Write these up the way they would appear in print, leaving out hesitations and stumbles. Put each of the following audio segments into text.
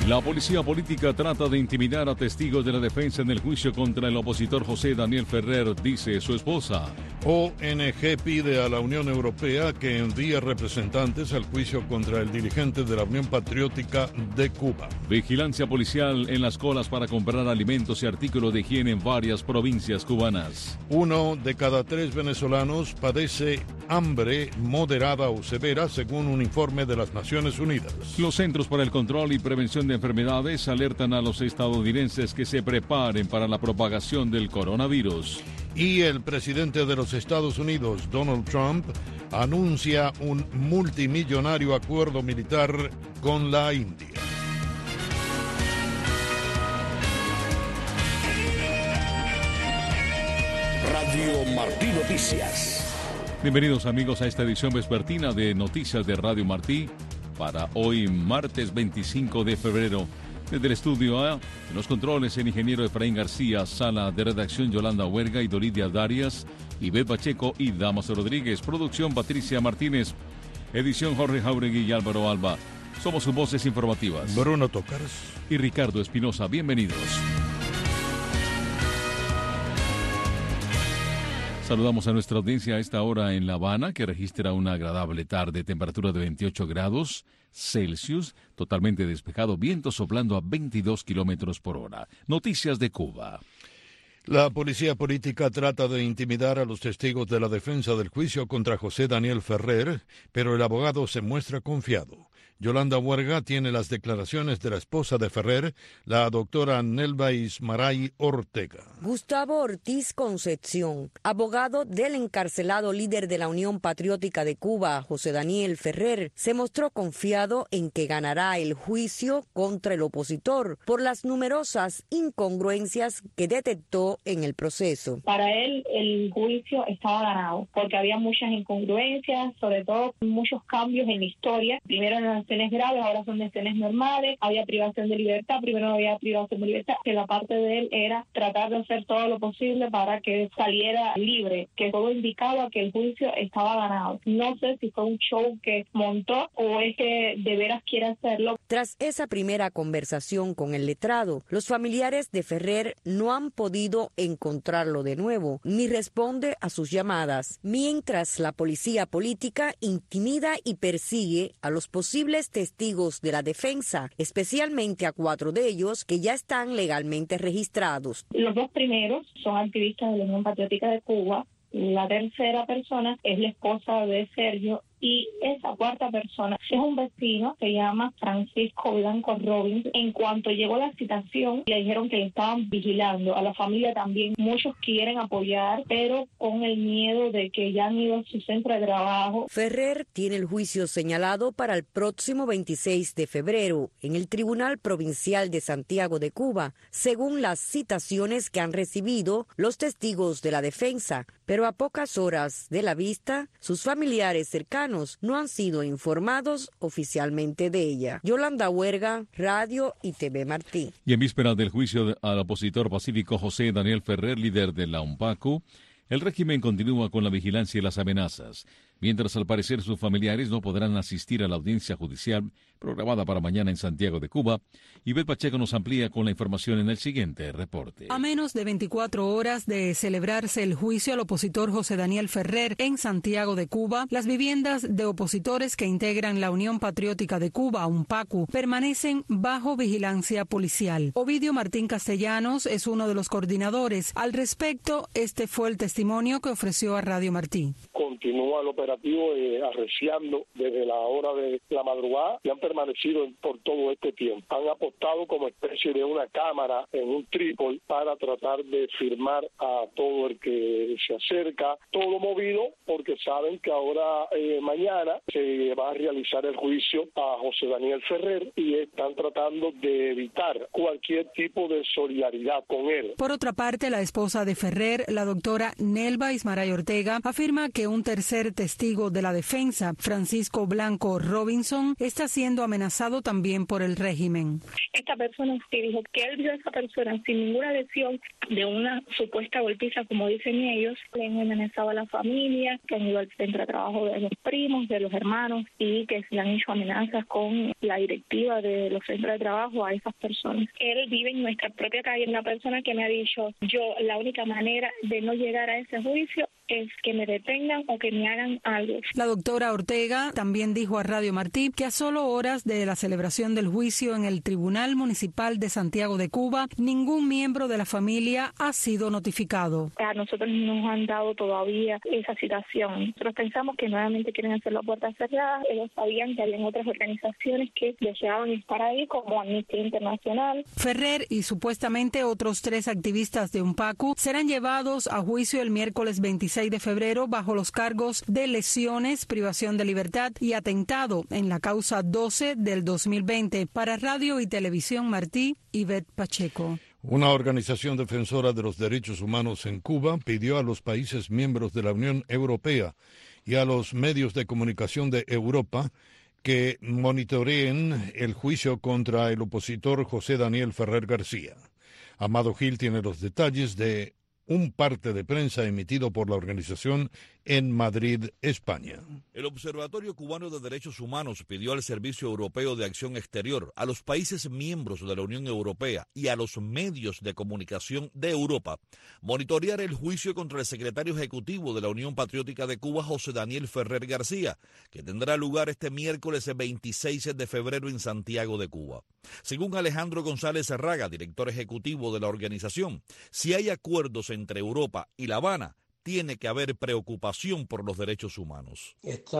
La policía política trata de intimidar a testigos de la defensa en el juicio contra el opositor José Daniel Ferrer, dice su esposa. ONG pide a la Unión Europea que envíe representantes al juicio contra el dirigente de la Unión Patriótica de Cuba. Vigilancia policial en las colas para comprar alimentos y artículos de higiene en varias provincias cubanas. 1 de cada 3 venezolanos padece hambre moderada o severa, según un informe de las Naciones Unidas. Los Centros para el Control y Prevención de Enfermedades alertan a los estadounidenses que se preparen para la propagación del coronavirus. Y el presidente de los Estados Unidos, Donald Trump, anuncia un multimillonario acuerdo militar con la India. Radio Martí Noticias. Bienvenidos amigos a esta edición vespertina de Noticias de Radio Martí para hoy martes 25 de febrero. Desde el estudio A, en los controles el ingeniero Efraín García, sala de redacción Yolanda Huerga y Doridia Darias, Ivette Pacheco y Damaso Rodríguez, producción Patricia Martínez, edición Jorge Jauregui y Álvaro Alba. Somos sus voces informativas. Bruno Tócares y Ricardo Espinosa. Bienvenidos. Saludamos a nuestra audiencia a esta hora en La Habana, que registra una agradable tarde, temperatura de 28 grados Celsius, totalmente despejado, viento soplando a 22 kilómetros por hora. Noticias de Cuba. La policía política trata de intimidar a los testigos de la defensa del juicio contra José Daniel Ferrer, pero el abogado se muestra confiado. Yolanda Huerga tiene las declaraciones de la esposa de Ferrer, la doctora Nelva Ismaray Ortega. Gustavo Ortiz Concepción, abogado del encarcelado líder de la Unión Patriótica de Cuba, José Daniel Ferrer, se mostró confiado en que ganará el juicio contra el opositor por las numerosas incongruencias que detectó en el proceso. Para él el juicio estaba ganado porque había muchas incongruencias, sobre todo muchos cambios en la historia. Primero en las sanciones graves, ahora son sanciones normales, había privación de libertad, primero no había privación de libertad, que la parte de él era tratar de hacer todo lo posible para que saliera libre, que todo indicaba que el juicio estaba ganado. No sé si fue un show que montó o es que de veras quiere hacerlo. Tras esa primera conversación con el letrado, los familiares de Ferrer no han podido encontrarlo de nuevo, ni responde a sus llamadas, mientras la policía política intimida y persigue a los posibles testigos de la defensa, especialmente a 4 de ellos que ya están legalmente registrados. Los 2 primeros son activistas de la Unión Patriótica de Cuba. La tercera persona es la esposa de Sergio y esa 4ª persona es un vecino, se llama Francisco Blanco Robbins. En cuanto llegó la citación, le dijeron que le estaban vigilando. A la familia también, muchos quieren apoyar, pero con el miedo de que ya han ido a su centro de trabajo. Ferrer tiene el juicio señalado para el próximo 26 de febrero en el Tribunal Provincial de Santiago de Cuba, según las citaciones que han recibido los testigos de la defensa. Pero a pocas horas de la vista, sus familiares cercanos no han sido informados oficialmente de ella. Yolanda Huerga, Radio y TV Martí. Y en vísperas del juicio al opositor pacífico José Daniel Ferrer, líder de la UNPACU, el régimen continúa con la vigilancia y las amenazas, mientras al parecer sus familiares no podrán asistir a la audiencia judicial programada para mañana en Santiago de Cuba. Ivette Pacheco nos amplía con la información en el siguiente reporte. A menos de 24 horas de celebrarse el juicio al opositor José Daniel Ferrer en Santiago de Cuba, las viviendas de opositores que integran la Unión Patriótica de Cuba, UNPACU, permanecen bajo vigilancia policial. Ovidio Martín Castellanos es uno de los coordinadores. Al respecto, este fue el testimonio que ofreció a Radio Martí. Continúa el operativo arreciando desde la hora de la madrugada y han permanecido por todo este tiempo. Han apostado como especie de una cámara en un trípode para tratar de firmar a todo el que se acerca, todo movido porque saben que ahora mañana se va a realizar el juicio a José Daniel Ferrer y están tratando de evitar cualquier tipo de solidaridad con él. Por otra parte, la esposa de Ferrer, la doctora Nelva Ismaray Ortega, afirma que un tercer testigo de la defensa, Francisco Blanco Robinson, está siendo amenazado también por el régimen. Esta persona sí dijo que él vio a esa persona sin ninguna lesión de una supuesta golpiza, como dicen ellos. Le han amenazado a la familia, que han ido al centro de trabajo de los primos, de los hermanos, y que se han hecho amenazas con la directiva de los centros de trabajo a esas personas. Él vive en nuestra propia calle, una persona que me ha dicho, la única manera de no llegar a ese juicio es que me detengan o que me hagan algo. La doctora Ortega también dijo a Radio Martí que a solo horas de la celebración del juicio en el Tribunal Municipal de Santiago de Cuba, ningún miembro de la familia ha sido notificado. A nosotros no nos han dado todavía esa citación. Nosotros pensamos que nuevamente quieren hacer las puertas cerradas. Ellos sabían que habían otras organizaciones que deseaban estar ahí, como Amnistía Internacional. Ferrer y supuestamente otros 3 activistas de UNPACU serán llevados a juicio el miércoles 26 de febrero bajo los cargos de lesiones, privación de libertad y atentado en la causa 12 del 2020. Para Radio y Televisión Martí, Ivette Pacheco. Una organización defensora de los derechos humanos en Cuba pidió a los países miembros de la Unión Europea y a los medios de comunicación de Europa que monitoreen el juicio contra el opositor José Daniel Ferrer García. Amado Gil tiene los detalles de un parte de prensa emitido por la organización en Madrid, España. El Observatorio Cubano de Derechos Humanos pidió al Servicio Europeo de Acción Exterior, a los países miembros de la Unión Europea y a los medios de comunicación de Europa monitorear el juicio contra el secretario ejecutivo de la Unión Patriótica de Cuba, José Daniel Ferrer García, que tendrá lugar este miércoles 26 de febrero en Santiago de Cuba. Según Alejandro González Serraga, director ejecutivo de la organización, si hay acuerdos entre Europa y La Habana, tiene que haber preocupación por los derechos humanos.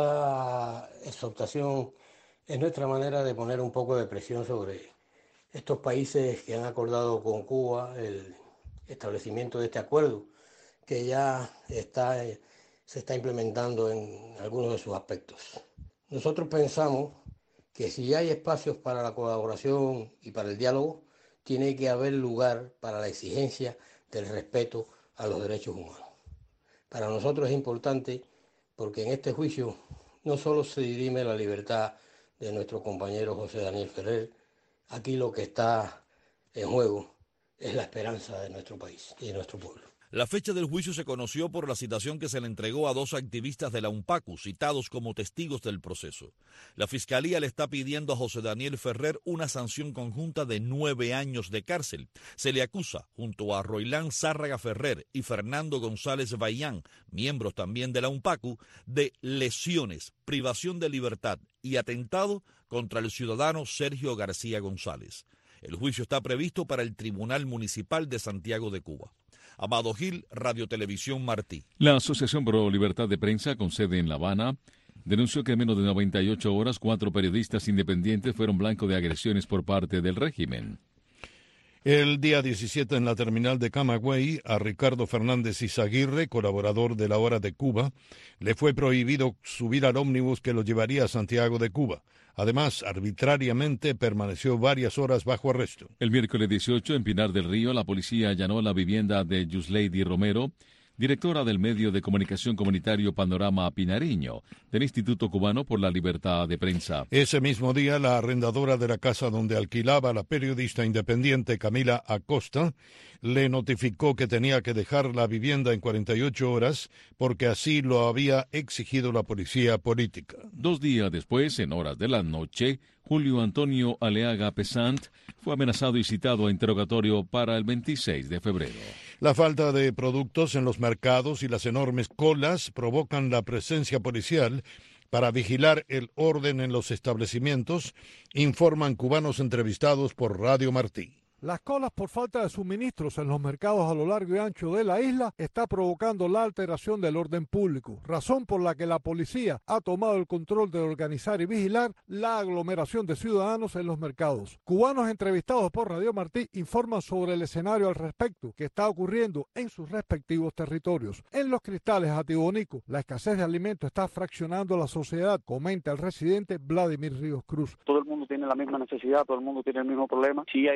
Esta exhortación es nuestra manera de poner un poco de presión sobre estos países que han acordado con Cuba el establecimiento de este acuerdo, que ya se está implementando en algunos de sus aspectos. Nosotros pensamos que si hay espacios para la colaboración y para el diálogo, tiene que haber lugar para la exigencia del respeto a los derechos humanos. Para nosotros es importante porque en este juicio no solo se dirime la libertad de nuestro compañero José Daniel Ferrer, aquí lo que está en juego es la esperanza de nuestro país y de nuestro pueblo. La fecha del juicio se conoció por la citación que se le entregó a 2 activistas de la UNPACU, citados como testigos del proceso. La Fiscalía le está pidiendo a José Daniel Ferrer una sanción conjunta de 9 años de cárcel. Se le acusa, junto a Roilán Zárraga Ferrer y Fernando González Bayán, miembros también de la UNPACU, de lesiones, privación de libertad y atentado contra el ciudadano Sergio García González. El juicio está previsto para el Tribunal Municipal de Santiago de Cuba. Amado Gil, Radio Televisión Martí. La Asociación Pro Libertad de Prensa, con sede en La Habana, denunció que en menos de 98 horas 4 periodistas independientes fueron blanco de agresiones por parte del régimen. El día 17 en la terminal de Camagüey, a Ricardo Fernández Izaguirre, colaborador de La Hora de Cuba, le fue prohibido subir al ómnibus que lo llevaría a Santiago de Cuba. Además, arbitrariamente permaneció varias horas bajo arresto. El miércoles 18, en Pinar del Río, la policía allanó la vivienda de Yusleidi Romero, directora del medio de comunicación comunitario Panorama Pinariño, del Instituto Cubano por la Libertad de Prensa. Ese mismo día, la arrendadora de la casa donde alquilaba la periodista independiente Camila Acosta le notificó que tenía que dejar la vivienda en 48 horas porque así lo había exigido la policía política. 2 días después, en horas de la noche, Julio Antonio Aleaga Pesant fue amenazado y citado a interrogatorio para el 26 de febrero. La falta de productos en los mercados y las enormes colas provocan la presencia policial para vigilar el orden en los establecimientos, informan cubanos entrevistados por Radio Martí. Las colas por falta de suministros en los mercados a lo largo y ancho de la isla está provocando la alteración del orden público, razón por la que la policía ha tomado el control de organizar y vigilar la aglomeración de ciudadanos en los mercados. Cubanos entrevistados por Radio Martí informan sobre el escenario al respecto que está ocurriendo en sus respectivos territorios. En Los Cristales, Atibonico, la escasez de alimentos está fraccionando la sociedad, comenta el residente Vladimir Ríos Cruz. Todo el mundo tiene la misma necesidad, todo el mundo tiene el mismo problema. Sí hay presencia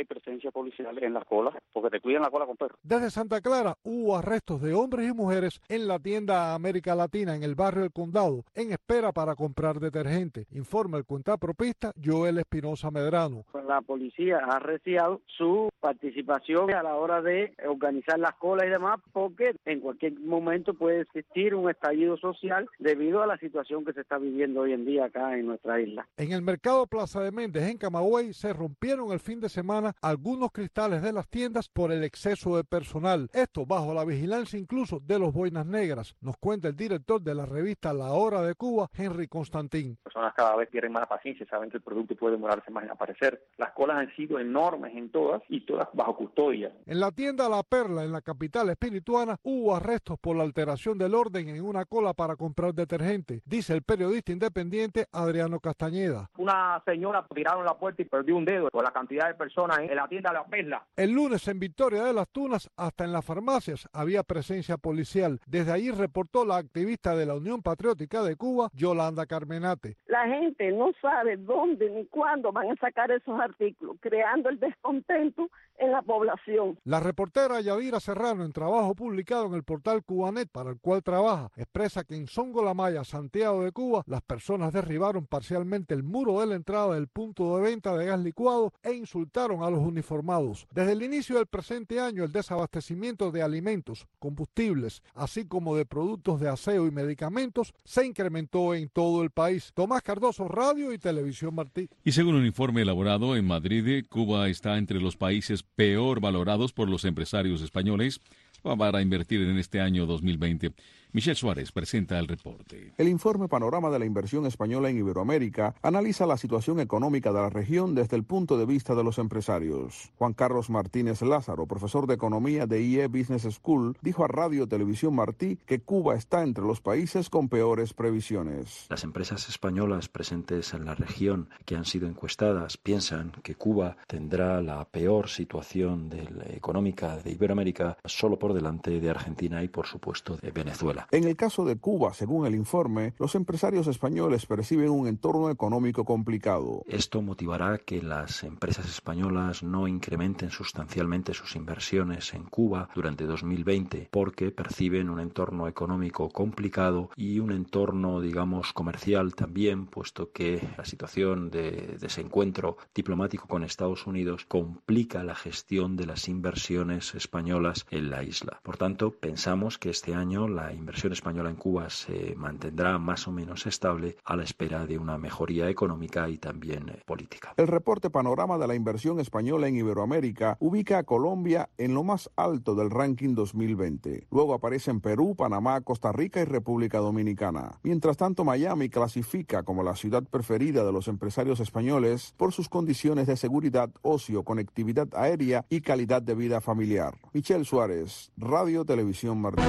presencia policial en las colas, porque te cuidan la cola con perros. Desde Santa Clara hubo arrestos de hombres y mujeres en la tienda América Latina en el barrio El Condado, en espera para comprar detergente, informa el cuentapropista Joel Espinosa Medrano. La policía ha apreciado su participación a la hora de organizar las colas y demás, porque en cualquier momento puede existir un estallido social debido a la situación que se está viviendo hoy en día acá en nuestra isla. En el mercado Plaza de Méndez, en Camagüey, se rompieron el fin de semana algunos cristales de las tiendas por el exceso de personal. Esto bajo la vigilancia incluso de los Boinas Negras, nos cuenta el director de la revista La Hora de Cuba, Henry Constantín. Las personas cada vez tienen más paciencia, saben que el producto puede demorarse más en aparecer. Las colas han sido enormes en todas y todas bajo custodia. En la tienda La Perla, en la capital espirituana, hubo arrestos por la alteración del orden en una cola para comprar detergente, dice el periodista independiente Adriano Castañeda. Una señora tiraron la puerta y perdió un dedo por la cantidad de personas en la tienda La Perla. El lunes en Victoria de las Tunas, hasta en las farmacias, había presencia policial. Desde allí reportó la activista de la Unión Patriótica de Cuba, Yolanda Carmenate. La gente no sabe dónde ni cuándo van a sacar esos artículos, creando el descontento en la población. La reportera Yadira Serrano, en trabajo publicado en el portal Cubanet, para el cual trabaja, expresa que en Songo La Maya, Santiago de Cuba, las personas derribaron parcialmente el muro de la entrada del punto de venta de gas licuado e insultaron a los uniformados. Desde el inicio del presente año, el desabastecimiento de alimentos, combustibles, así como de productos de aseo y medicamentos, se incrementó en todo el país. Tomás Cardoso, Radio y Televisión Martí. Y según un informe elaborado en Madrid, Cuba está entre los países peor valorados por los empresarios españoles para invertir en este año 2020. Michelle Suárez presenta el reporte. El informe Panorama de la Inversión Española en Iberoamérica analiza la situación económica de la región desde el punto de vista de los empresarios. Juan Carlos Martínez Lázaro, profesor de Economía de IE Business School, dijo a Radio Televisión Martí que Cuba está entre los países con peores previsiones. Las empresas españolas presentes en la región que han sido encuestadas piensan que Cuba tendrá la peor situación económica de Iberoamérica, solo por delante de Argentina y, por supuesto, de Venezuela. En el caso de Cuba, según el informe, los empresarios españoles perciben un entorno económico complicado. Esto motivará que las empresas españolas no incrementen sustancialmente sus inversiones en Cuba durante 2020 porque perciben un entorno económico complicado y un entorno, digamos, comercial también, puesto que la situación de desencuentro diplomático con Estados Unidos complica la gestión de las inversiones españolas en la isla. Por tanto, pensamos que este año la inversión española en Cuba se mantendrá más o menos estable a la espera de una mejoría económica y también política. El reporte Panorama de la Inversión Española en Iberoamérica ubica a Colombia en lo más alto del ranking 2020. Luego aparecen Perú, Panamá, Costa Rica y República Dominicana. Mientras tanto, Miami clasifica como la ciudad preferida de los empresarios españoles por sus condiciones de seguridad, ocio, conectividad aérea y calidad de vida familiar. Michelle Suárez, Radio Televisión Martí.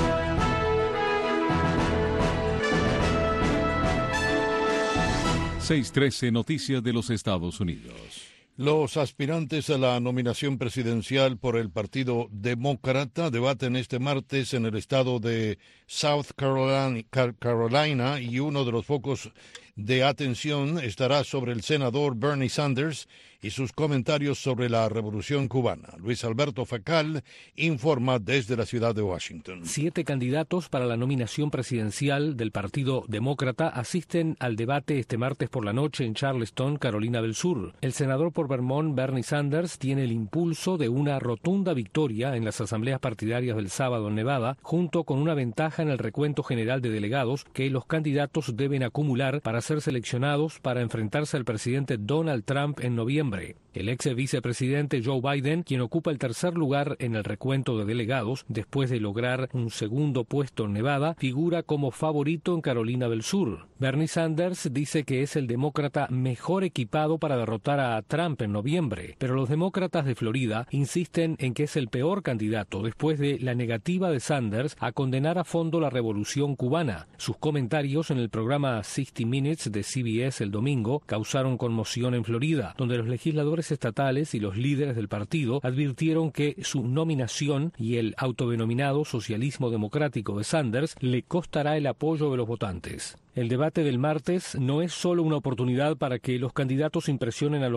6:13 Noticias de los Estados Unidos. Los aspirantes a la nominación presidencial por el Partido Demócrata debaten este martes en el estado de South Carolina y uno de los focos de atención estará sobre el senador Bernie Sanders y sus comentarios sobre la revolución cubana. Luis Alberto Facal informa desde la ciudad de Washington. 7 candidatos para la nominación presidencial del Partido Demócrata asisten al debate este martes por la noche en Charleston, Carolina del Sur. El senador por Vermont, Bernie Sanders, tiene el impulso de una rotunda victoria en las asambleas partidarias del sábado en Nevada, junto con una ventaja en el recuento general de delegados que los candidatos deben acumular para ser seleccionados para enfrentarse al presidente Donald Trump en noviembre. El ex vicepresidente Joe Biden, quien ocupa el tercer lugar en el recuento de delegados después de lograr un segundo puesto en Nevada, figura como favorito en Carolina del Sur. Bernie Sanders dice que es el demócrata mejor equipado para derrotar a Trump en noviembre, pero los demócratas de Florida insisten en que es el peor candidato después de la negativa de Sanders a condenar a fondo la revolución cubana. Sus comentarios en el programa 60 Minutes de CBS el domingo causaron conmoción en Florida, donde los legisladores estatales y los líderes del partido advirtieron que su nominación y el autodenominado socialismo democrático de Sanders le costará el apoyo de los votantes. El debate del martes no es solo una oportunidad para que los candidatos impresionen a los votantes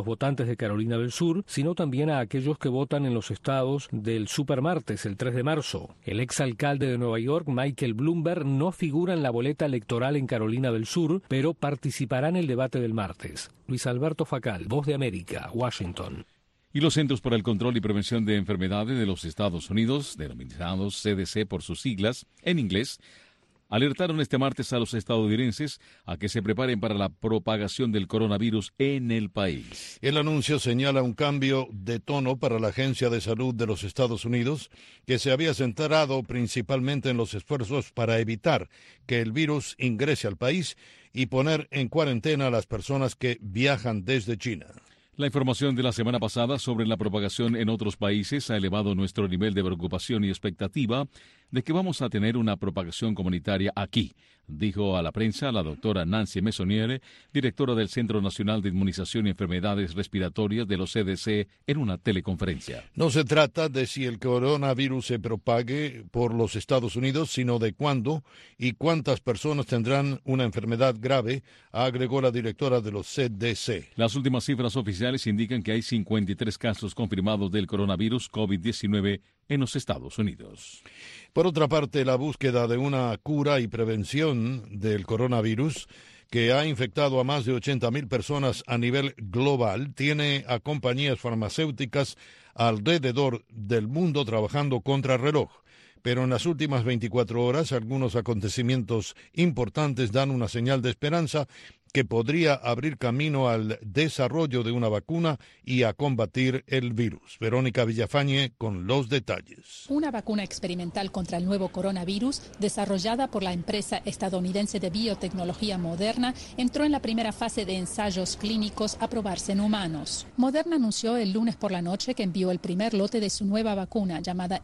de Carolina del Sur, sino también a aquellos que votan en los estados del supermartes el 3 de marzo. El exalcalde de Nueva York, Michael Bloomberg, no figura en la boleta electoral en Carolina del Sur, pero participará en el debate del martes. Luis Alberto Facal, Voz de América, Washington. Y los Centros para el Control y Prevención de Enfermedades de los Estados Unidos, denominados CDC por sus siglas, en inglés, alertaron este martes a los estadounidenses a que se preparen para la propagación del coronavirus en el país. El anuncio señala un cambio de tono para la Agencia de Salud de los Estados Unidos, que se había centrado principalmente en los esfuerzos para evitar que el virus ingrese al país y poner en cuarentena a las personas que viajan desde China. La información de la semana pasada sobre la propagación en otros países ha elevado nuestro nivel de preocupación y expectativa de que vamos a tener una propagación comunitaria aquí, dijo a la prensa la doctora Nancy Messonnier, directora del Centro Nacional de Inmunización y Enfermedades Respiratorias de los CDC, en una teleconferencia. No se trata de si el coronavirus se propague por los Estados Unidos, sino de cuándo y cuántas personas tendrán una enfermedad grave, agregó la directora de los CDC. Las últimas cifras oficiales indican que hay 53 casos confirmados del coronavirus COVID-19 en los Estados Unidos. Por otra parte, la búsqueda de una cura y prevención del coronavirus, que ha infectado a más de 80,000 personas a nivel global, tiene a compañías farmacéuticas alrededor del mundo trabajando contra reloj. Pero en las últimas 24 horas, algunos acontecimientos importantes dan una señal de esperanza que podría abrir camino al desarrollo de una vacuna y a combatir el virus. Verónica Villafañe con los detalles. Una vacuna experimental contra el nuevo coronavirus, desarrollada por la empresa estadounidense de biotecnología Moderna, entró en la primera fase de ensayos clínicos a probarse en humanos. Moderna anunció el lunes por la noche que envió el primer lote de su nueva vacuna, llamada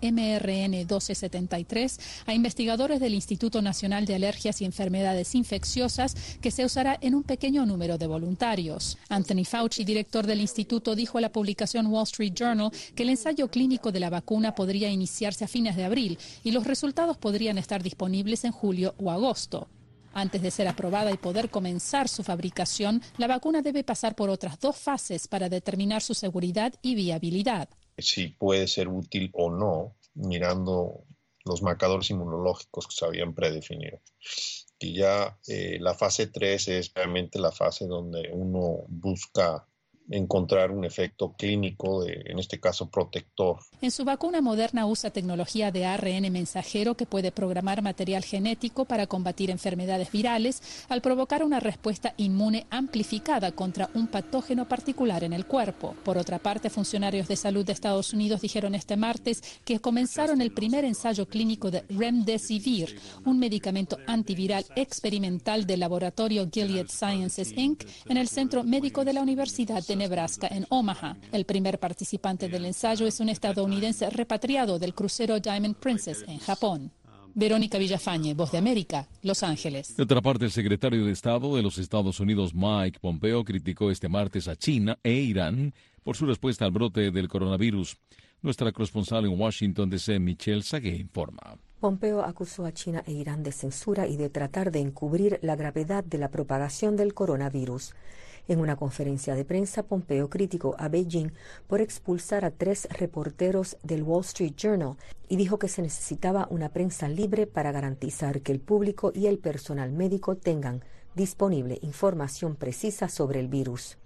mRN-1273, a investigadores del Instituto Nacional de Alergias y Enfermedades Infecciosas, que se usará en un pequeño número de voluntarios. Anthony Fauci, director del instituto, dijo a la publicación Wall Street Journal que el ensayo clínico de la vacuna podría iniciarse a fines de abril y los resultados podrían estar disponibles en julio o agosto. Antes de ser aprobada y poder comenzar su fabricación, la vacuna debe pasar por otras 2 fases para determinar su seguridad y viabilidad. Si puede ser útil o no, mirando los marcadores inmunológicos que se habían predefinido. Y ya la fase 3 es realmente la fase donde uno busca encontrar un efecto clínico, en este caso protector. En su vacuna, Moderna usa tecnología de ARN mensajero que puede programar material genético para combatir enfermedades virales al provocar una respuesta inmune amplificada contra un patógeno particular en el cuerpo. Por otra parte, funcionarios de salud de Estados Unidos dijeron este martes que comenzaron el primer ensayo clínico de Remdesivir, un medicamento antiviral experimental del laboratorio Gilead Sciences Inc. en el Centro Médico de la Universidad de Nebraska en Omaha. El primer participante del ensayo es un estadounidense repatriado del crucero Diamond Princess en Japón. Verónica Villafañe, Voz de América, Los Ángeles. De otra parte, el secretario de Estado de los Estados Unidos, Mike Pompeo, criticó este martes a China e Irán por su respuesta al brote del coronavirus. Nuestra corresponsal en Washington, D.C., Michelle Sagué, informa. Pompeo acusó a China e Irán de censura y de tratar de encubrir la gravedad de la propagación del coronavirus. En una conferencia de prensa, Pompeo criticó a Beijing por expulsar a 3 reporteros del Wall Street Journal y dijo que se necesitaba una prensa libre para garantizar que el público y el personal médico tengan disponible información precisa sobre el virus.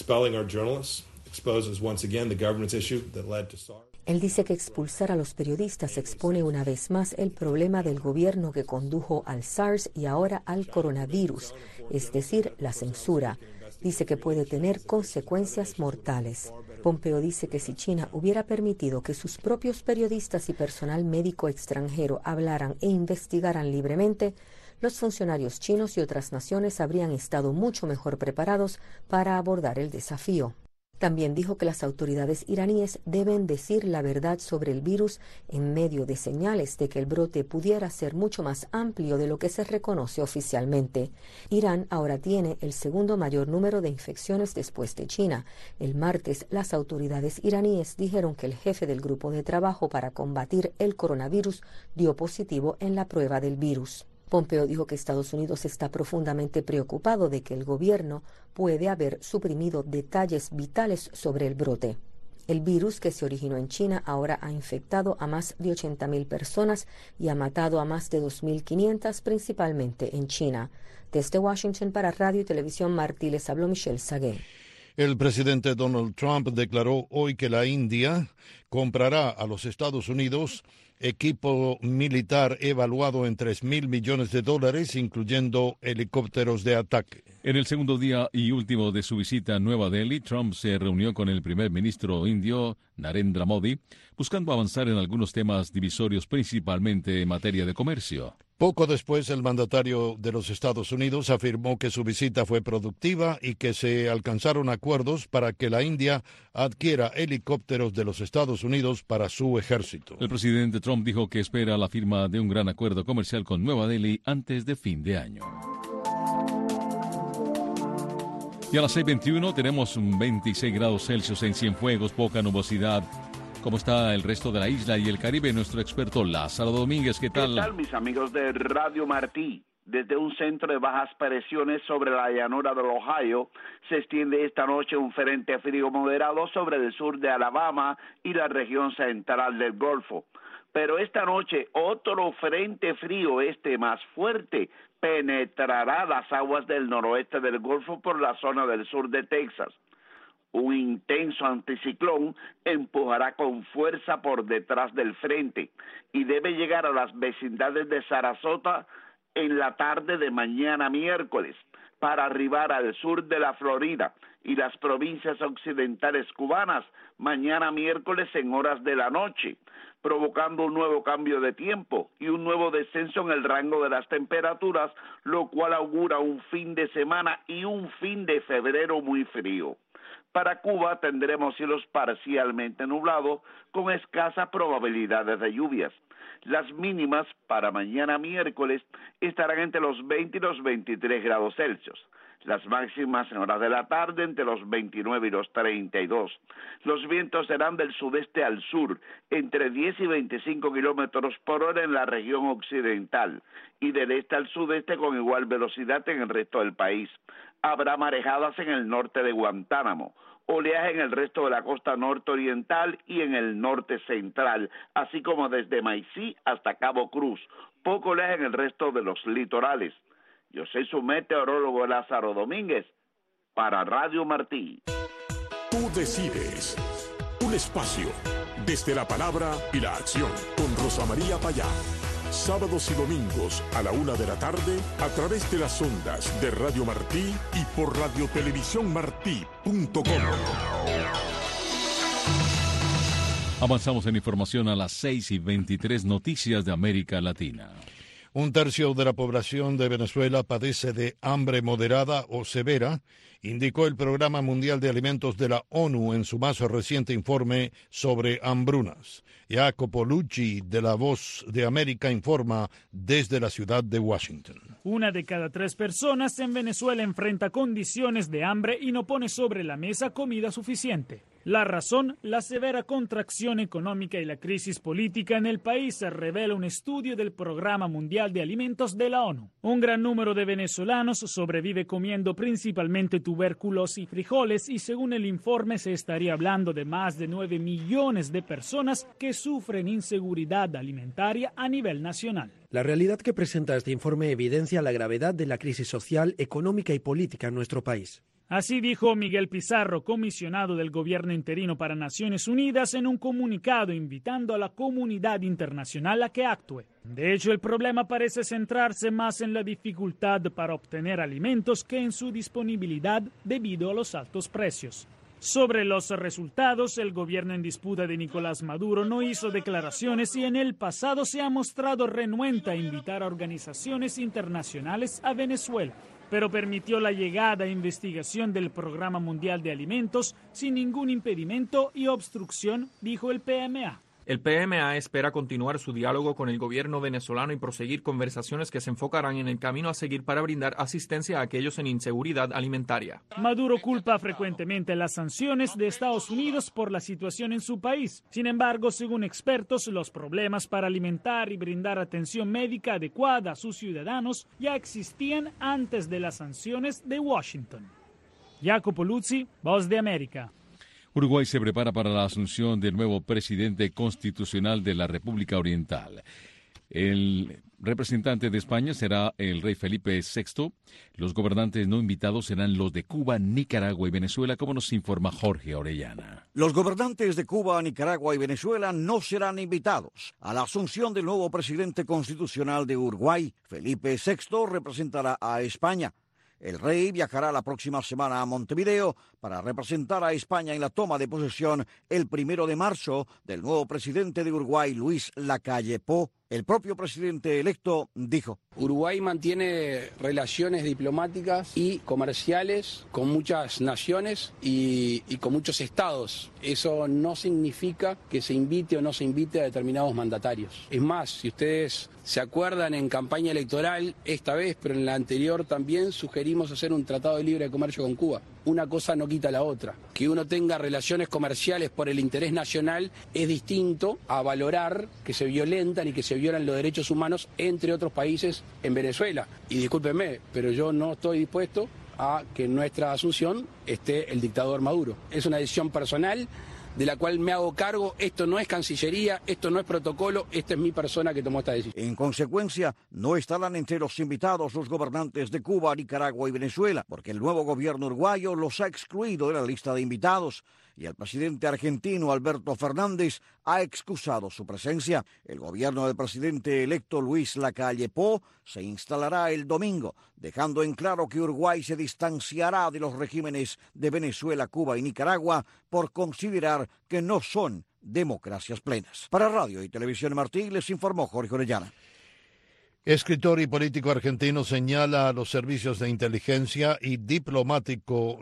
Él dice que expulsar a los periodistas expone una vez más el problema del gobierno que condujo al SARS y ahora al coronavirus, es decir, la censura. Dice que puede tener consecuencias mortales. Pompeo dice que si China hubiera permitido que sus propios periodistas y personal médico extranjero hablaran e investigaran libremente, los funcionarios chinos y otras naciones habrían estado mucho mejor preparados para abordar el desafío. También dijo que las autoridades iraníes deben decir la verdad sobre el virus en medio de señales de que el brote pudiera ser mucho más amplio de lo que se reconoce oficialmente. Irán ahora tiene el segundo mayor número de infecciones después de China. El martes, las autoridades iraníes dijeron que el jefe del grupo de trabajo para combatir el coronavirus dio positivo en la prueba del virus. Pompeo dijo que Estados Unidos está profundamente preocupado de que el gobierno puede haber suprimido detalles vitales sobre el brote. El virus, que se originó en China, ahora ha infectado a más de 80.000 personas y ha matado a más de 2.500, principalmente en China. Desde Washington para Radio y Televisión Martí les habló Michelle Sagué. El presidente Donald Trump declaró hoy que la India comprará a los Estados Unidos equipo militar evaluado en $3,000 millones, incluyendo helicópteros de ataque. En el segundo día y último de su visita a Nueva Delhi, Trump se reunió con el primer ministro indio, Narendra Modi, buscando avanzar en algunos temas divisorios, principalmente en materia de comercio. Poco después, el mandatario de los Estados Unidos afirmó que su visita fue productiva y que se alcanzaron acuerdos para que la India adquiera helicópteros de los Estados Unidos para su ejército. El presidente Trump dijo que espera la firma de un gran acuerdo comercial con Nueva Delhi antes de fin de año. Y a las 6:21 tenemos 26 grados Celsius en Cienfuegos, poca nubosidad. ¿Cómo está el resto de la isla y el Caribe? Nuestro experto Lázaro Domínguez, ¿qué tal? ¿Qué tal, mis amigos de Radio Martí? Desde un centro de bajas presiones sobre la llanura del Ohio, se extiende esta noche un frente frío moderado sobre el sur de Alabama y la región central del Golfo. Pero esta noche otro frente frío más fuerte penetrará las aguas del noroeste del Golfo por la zona del sur de Texas. Un intenso anticiclón empujará con fuerza por detrás del frente y debe llegar a las vecindades de Sarasota en la tarde de mañana miércoles para arribar al sur de la Florida y las provincias occidentales cubanas mañana miércoles en horas de la noche, provocando un nuevo cambio de tiempo y un nuevo descenso en el rango de las temperaturas, lo cual augura un fin de semana y un fin de febrero muy frío. Para Cuba tendremos cielos parcialmente nublados con escasas probabilidades de lluvias. Las mínimas para mañana miércoles estarán entre los 20 y los 23 grados Celsius. Las máximas en horas de la tarde entre los 29 y los 32. Los vientos serán del sudeste al sur, entre 10 y 25 kilómetros por hora en la región occidental y del este al sudeste con igual velocidad en el resto del país. Habrá marejadas en el norte de Guantánamo, oleaje en el resto de la costa nororiental y en el norte central, así como desde Maicí hasta Cabo Cruz, poco oleaje en el resto de los litorales. Yo soy su meteorólogo Lázaro Domínguez para Radio Martí. Tú decides. Un espacio desde la palabra y la acción con Rosa María Payá. Sábados y domingos a la 1 de la tarde a través de las ondas de Radio Martí y por radiotelevisiónmartí.com. Avanzamos en información a las 6:23, noticias de América Latina. Un tercio de la población de Venezuela padece de hambre moderada o severa, indicó el Programa Mundial de Alimentos de la ONU en su más reciente informe sobre hambrunas. Jacopo Lucci, de La Voz de América, informa desde la ciudad de Washington. 1 de cada 3 personas en Venezuela enfrenta condiciones de hambre y no pone sobre la mesa comida suficiente. La razón, la severa contracción económica y la crisis política en el país, revela un estudio del Programa Mundial de Alimentos de la ONU. Un gran número de venezolanos sobrevive comiendo principalmente tubérculos y frijoles y según el informe se estaría hablando de más de 9 millones de personas que sufren inseguridad alimentaria a nivel nacional. La realidad que presenta este informe evidencia la gravedad de la crisis social, económica y política en nuestro país. Así dijo Miguel Pizarro, comisionado del gobierno interino para Naciones Unidas, en un comunicado invitando a la comunidad internacional a que actúe. De hecho, el problema parece centrarse más en la dificultad para obtener alimentos que en su disponibilidad debido a los altos precios. Sobre los resultados, el gobierno en disputa de Nicolás Maduro no hizo declaraciones y en el pasado se ha mostrado renuente a invitar a organizaciones internacionales a Venezuela, pero permitió la llegada e investigación del Programa Mundial de Alimentos sin ningún impedimento y obstrucción, dijo el PMA. El PMA espera continuar su diálogo con el gobierno venezolano y proseguir conversaciones que se enfocarán en el camino a seguir para brindar asistencia a aquellos en inseguridad alimentaria. Maduro culpa frecuentemente las sanciones de Estados Unidos por la situación en su país. Sin embargo, según expertos, los problemas para alimentar y brindar atención médica adecuada a sus ciudadanos ya existían antes de las sanciones de Washington. Jacopo Luzzi, Voz de América. Uruguay se prepara para la asunción del nuevo presidente constitucional de la República Oriental. El representante de España será el rey Felipe VI. Los gobernantes no invitados serán los de Cuba, Nicaragua y Venezuela, como nos informa Jorge Orellana. Los gobernantes de Cuba, Nicaragua y Venezuela no serán invitados a la asunción del nuevo presidente constitucional de Uruguay. Felipe VI representará a España. El rey viajará la próxima semana a Montevideo para representar a España en la toma de posesión el 1 de marzo del nuevo presidente de Uruguay, Luis Lacalle Pou. El propio presidente electo dijo: Uruguay mantiene relaciones diplomáticas y comerciales con muchas naciones y con muchos estados. Eso no significa que se invite o no se invite a determinados mandatarios. Es más, si ustedes se acuerdan, en campaña electoral, esta vez, pero en la anterior también, sugerimos hacer un tratado de libre comercio con Cuba. Una cosa no quita la otra. Que uno tenga relaciones comerciales por el interés nacional es distinto a valorar que se violentan y que se violan los derechos humanos, entre otros países, en Venezuela. Y discúlpenme, pero yo no estoy dispuesto a que en nuestra asunción esté el dictador Maduro. Es una decisión personal de la cual me hago cargo. Esto no es Cancillería, esto no es protocolo, esta es mi persona que tomó esta decisión. En consecuencia, no estarán entre los invitados los gobernantes de Cuba, Nicaragua y Venezuela, porque el nuevo gobierno uruguayo los ha excluido de la lista de invitados, y el presidente argentino Alberto Fernández ha excusado su presencia. El gobierno del presidente electo Luis Lacalle Pou se instalará el domingo, dejando en claro que Uruguay se distanciará de los regímenes de Venezuela, Cuba y Nicaragua por considerar que no son democracias plenas. Para Radio y Televisión Martí les informó Jorge Orellana. Escritor y político argentino señala a los servicios de inteligencia y diplomáticos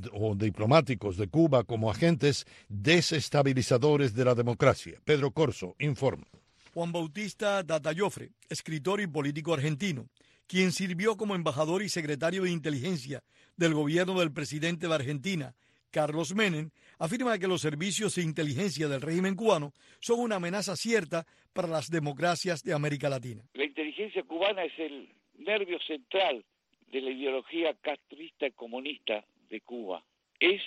de Cuba como agentes desestabilizadores de la democracia. Pedro Corso informa. Juan Bautista Data Joffre, escritor y político argentino, quien sirvió como embajador y secretario de inteligencia del gobierno del presidente de Argentina, Carlos Menem, afirma que los servicios de inteligencia del régimen cubano son una amenaza cierta para las democracias de América Latina. La inteligencia cubana es el nervio central de la ideología castrista y comunista de Cuba. Es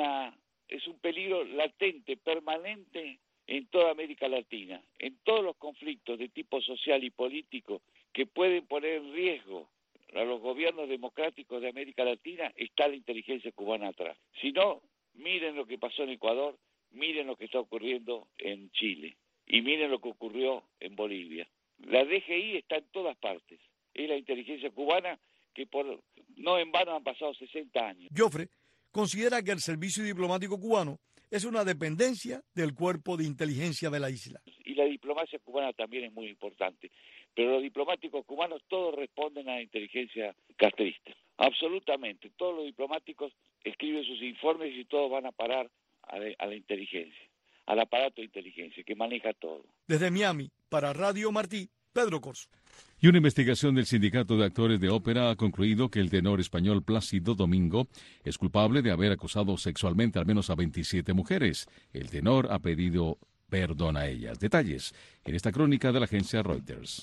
un peligro latente, permanente en toda América Latina, en todos los conflictos de tipo social y político que pueden poner en riesgo a los gobiernos democráticos de América Latina, está la inteligencia cubana atrás. Si no, miren lo que pasó en Ecuador, miren lo que está ocurriendo en Chile y miren lo que ocurrió en Bolivia. La DGI está en todas partes. Es la inteligencia cubana que no en vano han pasado 60 años. Joffre considera que el servicio diplomático cubano es una dependencia del cuerpo de inteligencia de la isla. Y la diplomacia cubana también es muy importante, pero los diplomáticos cubanos todos responden a la inteligencia castrista. Absolutamente, todos los diplomáticos escriben sus informes y todos van a parar a la inteligencia, al aparato de inteligencia que maneja todo. Desde Miami, para Radio Martí, Pedro Corso. Y una investigación del Sindicato de Actores de Ópera ha concluido que el tenor español Plácido Domingo es culpable de haber acosado sexualmente al menos a 27 mujeres. El tenor ha pedido perdón a ellas. Detalles en esta crónica de la agencia Reuters.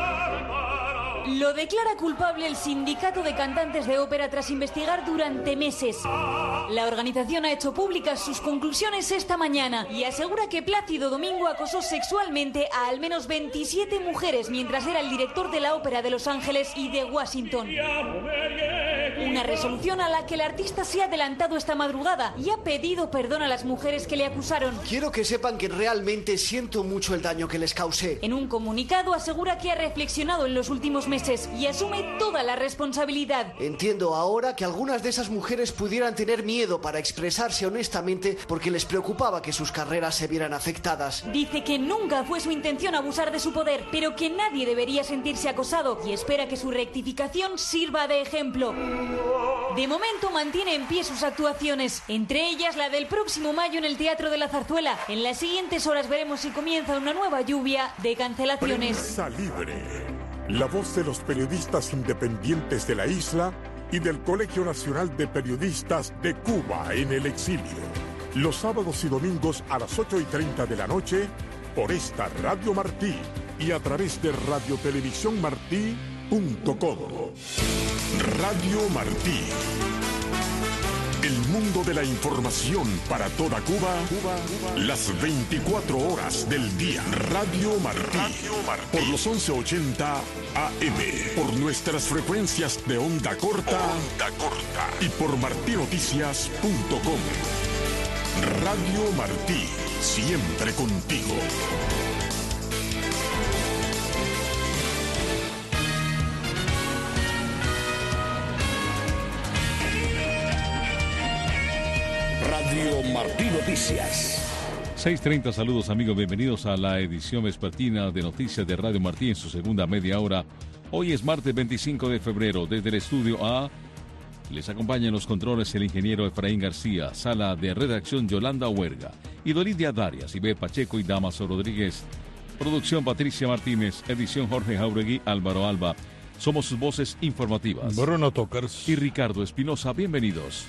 Lo declara culpable el Sindicato de Cantantes de Ópera tras investigar durante meses. La organización ha hecho públicas sus conclusiones esta mañana y asegura que Plácido Domingo acosó sexualmente a al menos 27 mujeres mientras era el director de la Ópera de Los Ángeles y de Washington. Una resolución a la que el artista se ha adelantado esta madrugada y ha pedido perdón a las mujeres que le acusaron. Quiero que sepan que realmente siento mucho el daño que les causé. En un comunicado asegura que ha reflexionado en los últimos meses y asume toda la responsabilidad. Entiendo ahora que algunas de esas mujeres pudieran tener miedo para expresarse honestamente porque les preocupaba que sus carreras se vieran afectadas. Dice que nunca fue su intención abusar de su poder, pero que nadie debería sentirse acosado y espera que su rectificación sirva de ejemplo. De momento mantiene en pie sus actuaciones, entre ellas la del próximo mayo en el Teatro de la Zarzuela. En las siguientes horas veremos si comienza una nueva lluvia de cancelaciones. Prensa Libre, la voz de los periodistas independientes de la isla y del Colegio Nacional de Periodistas de Cuba en el exilio. Los sábados y domingos a las 8:30 de la noche por esta Radio Martí y a través de radiotelevisiónmartí.com. Radio Martí. El mundo de la información para toda Cuba, las 24 horas del día. Radio Martí. Por los 1180 AM. Por nuestras frecuencias de onda corta. Y por martinoticias.com. Radio Martí. Siempre contigo. Radio Martí Noticias. 6:30, saludos amigos, bienvenidos a la edición vespertina de Noticias de Radio Martí en su segunda media hora. Hoy es martes 25 de febrero, desde el estudio A les acompaña en los controles el ingeniero Efraín García, sala de redacción Yolanda Huerga, Idolidia Darias, Iber Pacheco y Damaso Rodríguez. Producción Patricia Martínez, edición Jorge Jauregui, Álvaro Alba. Somos sus voces informativas. Bruno Tokers y Ricardo Espinosa, bienvenidos.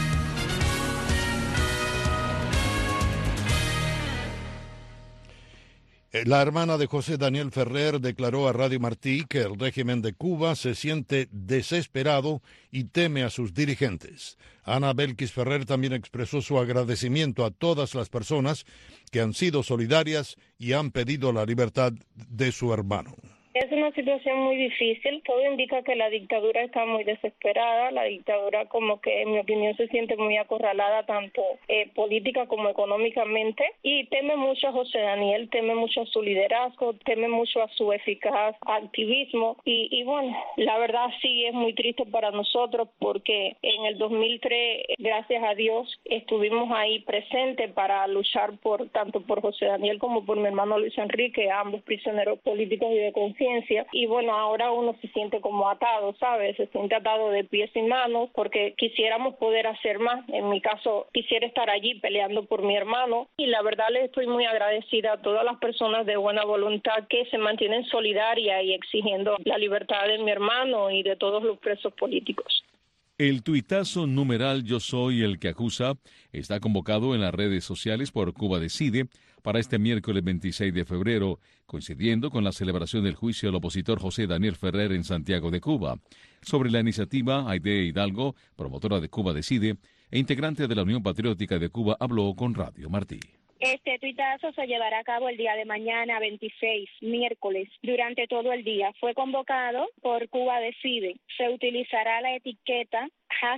La hermana de José Daniel Ferrer declaró a Radio Martí que el régimen de Cuba se siente desesperado y teme a sus dirigentes. Ana Belkis Ferrer también expresó su agradecimiento a todas las personas que han sido solidarias y han pedido la libertad de su hermano. Es una situación muy difícil, todo indica que la dictadura está muy desesperada, la dictadura como que en mi opinión se siente muy acorralada tanto política como económicamente y teme mucho a José Daniel, teme mucho a su liderazgo, teme mucho a su eficaz activismo y bueno, la verdad sí es muy triste para nosotros porque en el 2003, gracias a Dios, estuvimos ahí presentes para luchar tanto por José Daniel como por mi hermano Luis Enrique, ambos prisioneros políticos y de conciencia. Y bueno, ahora uno se siente como atado, ¿sabes? Se siente atado de pies y manos porque quisiéramos poder hacer más. En mi caso, quisiera estar allí peleando por mi hermano y la verdad le estoy muy agradecida a todas las personas de buena voluntad que se mantienen solidarias y exigiendo la libertad de mi hermano y de todos los presos políticos. El tuitazo numeral Yo Soy el que acusa está convocado en las redes sociales por Cuba Decide para este miércoles 26 de febrero, coincidiendo con la celebración del juicio al opositor José Daniel Ferrer en Santiago de Cuba. Sobre la iniciativa, Aide Hidalgo, promotora de Cuba Decide e integrante de la Unión Patriótica de Cuba, habló con Radio Martí. Este tuitazo se llevará a cabo el día de mañana, 26, miércoles, durante todo el día. Fue convocado por Cuba Decide. Se utilizará la etiqueta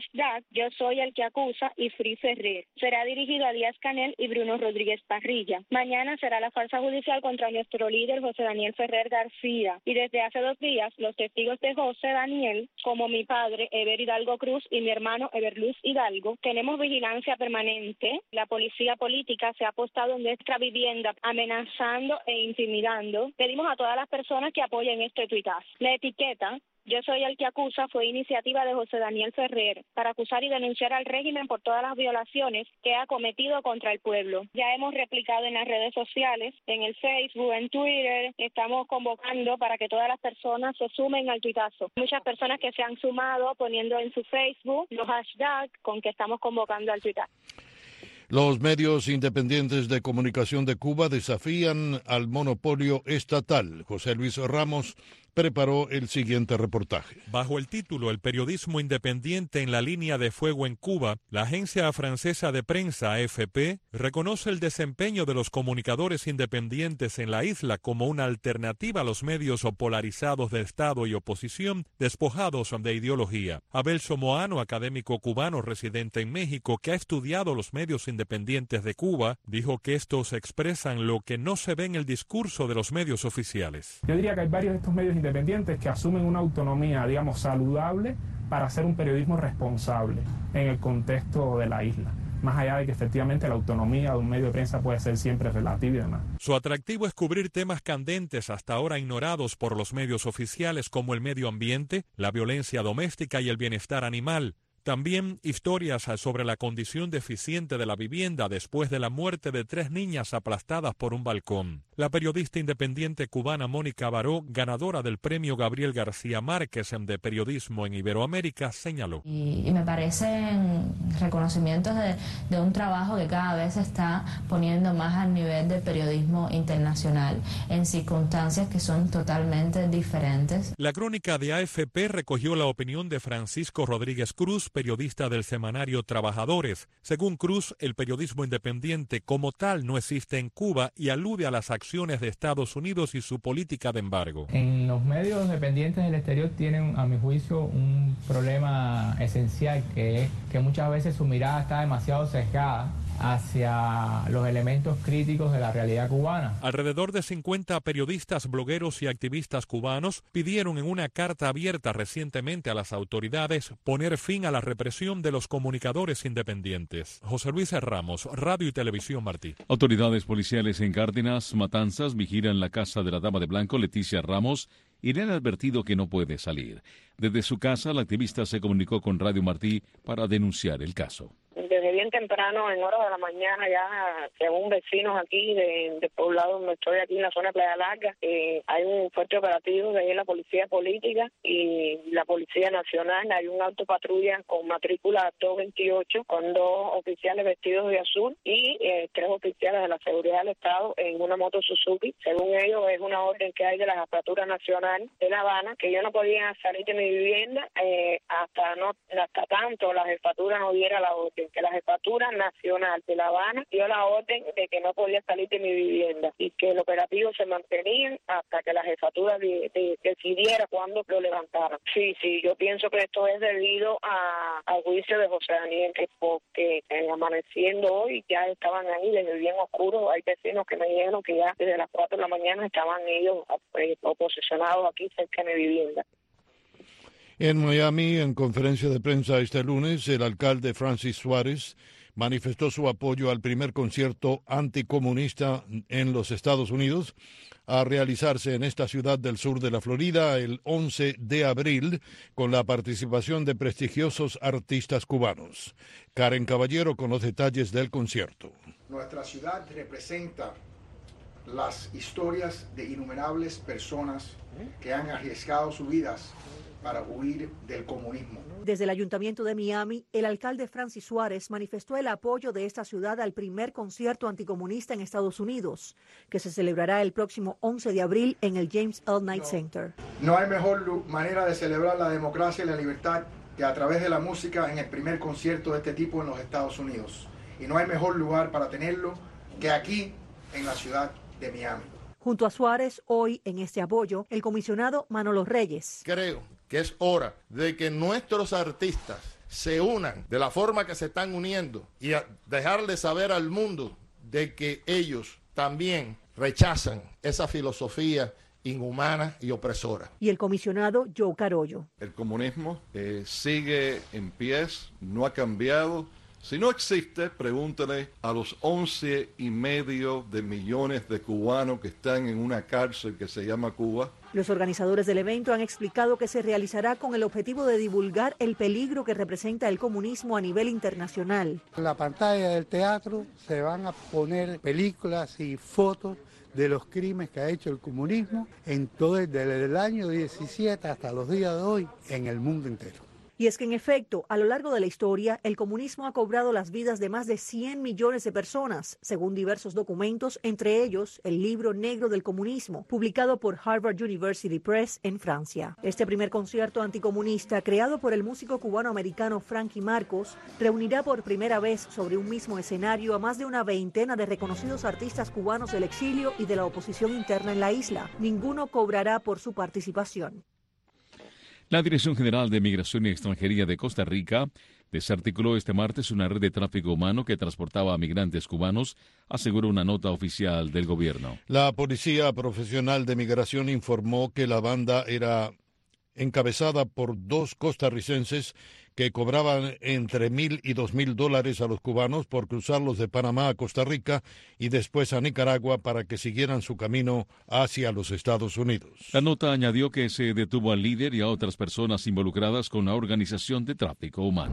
#Yo Soy el que acusa y Free Ferrer. Será dirigido a Díaz-Canel y Bruno Rodríguez Parrilla. Mañana será la farsa judicial contra nuestro líder José Daniel Ferrer García. Y desde hace 2 días, los testigos de José Daniel, como mi padre, Eber Hidalgo Cruz, y mi hermano, Eberluz Hidalgo, tenemos vigilancia permanente. La policía política se ha apostado en nuestra vivienda, amenazando e intimidando. Pedimos a todas las personas que apoyen este tuitazo. La etiqueta Yo Soy el que acusa fue iniciativa de José Daniel Ferrer para acusar y denunciar al régimen por todas las violaciones que ha cometido contra el pueblo. Ya hemos replicado en las redes sociales, en el Facebook, en Twitter, estamos convocando para que todas las personas se sumen al tuitazo. Muchas personas que se han sumado poniendo en su Facebook los hashtags con que estamos convocando al tuitazo. Los medios independientes de comunicación de Cuba desafían al monopolio estatal. José Luis Ramos preparó el siguiente reportaje. Bajo el título El periodismo independiente en la línea de fuego en Cuba, la agencia francesa de prensa AFP reconoce el desempeño de los comunicadores independientes en la isla como una alternativa a los medios polarizados de Estado y oposición despojados de ideología. Abel Somoano, académico cubano residente en México que ha estudiado los medios independientes de Cuba, dijo que estos expresan lo que no se ve en el discurso de los medios oficiales. Yo diría que hay varios de estos medios independientes que asumen una autonomía, digamos, saludable para hacer un periodismo responsable en el contexto de la isla. Más allá de que efectivamente la autonomía de un medio de prensa puede ser siempre relativa y demás. Su atractivo es cubrir temas candentes hasta ahora ignorados por los medios oficiales como el medio ambiente, la violencia doméstica y el bienestar animal. También historias sobre la condición deficiente de la vivienda después de la muerte de 3 niñas aplastadas por un balcón. La periodista independiente cubana Mónica Baró, ganadora del premio Gabriel García Márquez de periodismo en Iberoamérica, señaló. Y me parecen reconocimientos de un trabajo que cada vez se está poniendo más al nivel del periodismo internacional, en circunstancias que son totalmente diferentes. La crónica de AFP recogió la opinión de Francisco Rodríguez Cruz, periodista del semanario Trabajadores. Según Cruz, el periodismo independiente como tal no existe en Cuba y alude a las acciones de Estados Unidos y su política de embargo. En los medios dependientes del exterior tienen, a mi juicio, un problema esencial, que es que muchas veces su mirada está demasiado sesgada hacia los elementos críticos de la realidad cubana. Alrededor de 50 periodistas, blogueros y activistas cubanos pidieron en una carta abierta recientemente a las autoridades poner fin a la represión de los comunicadores independientes. José Luis Ramos, Radio y Televisión Martí. Autoridades policiales en Cárdenas, Matanzas, vigilan la casa de la dama de blanco, Leticia Ramos, y le han advertido que no puede salir. Desde su casa, la activista se comunicó con Radio Martí para denunciar el caso. Desde bien temprano, en horas de la mañana, ya según vecinos aquí del poblado donde estoy, aquí en la zona de Playa Larga, hay un fuerte operativo de ahí la policía política y la policía nacional. Hay un auto patrulla con matrícula 228 con 2 oficiales vestidos de azul y 3 oficiales de la seguridad del Estado en una moto Suzuki. Según ellos, es una orden que hay de la Jefatura Nacional de La Habana, que yo no podía salir de mi vivienda hasta tanto la jefatura no diera la orden, que la Jefatura Nacional de La Habana dio la orden de que no podía salir de mi vivienda y que el operativo se mantenía hasta que la jefatura decidiera cuándo lo levantaran. Sí, yo pienso que esto es debido al juicio de José Daniel, porque amaneciendo hoy ya estaban ahí desde bien oscuro. Hay vecinos que me dijeron que ya desde las 4 de la mañana estaban ellos posicionados aquí cerca de mi vivienda. En Miami, en conferencia de prensa este lunes, el alcalde Francis Suárez manifestó su apoyo al primer concierto anticomunista en los Estados Unidos a realizarse en esta ciudad del sur de la Florida el 11 de abril con la participación de prestigiosos artistas cubanos. Karen Caballero con los detalles del concierto. Nuestra ciudad representa las historias de innumerables personas que han arriesgado sus vidas para huir del comunismo. Desde el Ayuntamiento de Miami, el alcalde Francis Suárez manifestó el apoyo de esta ciudad al primer concierto anticomunista en Estados Unidos, que se celebrará el próximo 11 de abril en el James L. Knight Center. No hay mejor manera de celebrar la democracia y la libertad que a través de la música en el primer concierto de este tipo en los Estados Unidos. Y no hay mejor lugar para tenerlo que aquí, en la ciudad de Miami. Junto a Suárez, hoy en este apoyo, el comisionado Manolo Reyes. Creo que es hora de que nuestros artistas se unan de la forma que se están uniendo y dejarle saber al mundo de que ellos también rechazan esa filosofía inhumana y opresora. Y el comisionado Joe Carollo. El comunismo sigue en pie, no ha cambiado. Si no existe, pregúntale a los 11,5 millones de cubanos que están en una cárcel que se llama Cuba. Los organizadores del evento han explicado que se realizará con el objetivo de divulgar el peligro que representa el comunismo a nivel internacional. En la pantalla del teatro se van a poner películas y fotos de los crímenes que ha hecho el comunismo desde el año 17 hasta los días de hoy en el mundo entero. Y es que, en efecto, a lo largo de la historia, el comunismo ha cobrado las vidas de más de 100 millones de personas, según diversos documentos, entre ellos el Libro Negro del Comunismo, publicado por Harvard University Press en Francia. Este primer concierto anticomunista, creado por el músico cubano-americano Frankie Marcos, reunirá por primera vez sobre un mismo escenario a más de una veintena de reconocidos artistas cubanos del exilio y de la oposición interna en la isla. Ninguno cobrará por su participación. La Dirección General de Migración y Extranjería de Costa Rica desarticuló este martes una red de tráfico humano que transportaba a migrantes cubanos, aseguró una nota oficial del gobierno. La Policía Profesional de Migración informó que la banda era encabezada por 2 costarricenses que cobraban entre $1,000 y $2,000 a los cubanos por cruzarlos de Panamá a Costa Rica y después a Nicaragua para que siguieran su camino hacia los Estados Unidos. La nota añadió que se detuvo al líder y a otras personas involucradas con la organización de tráfico humano.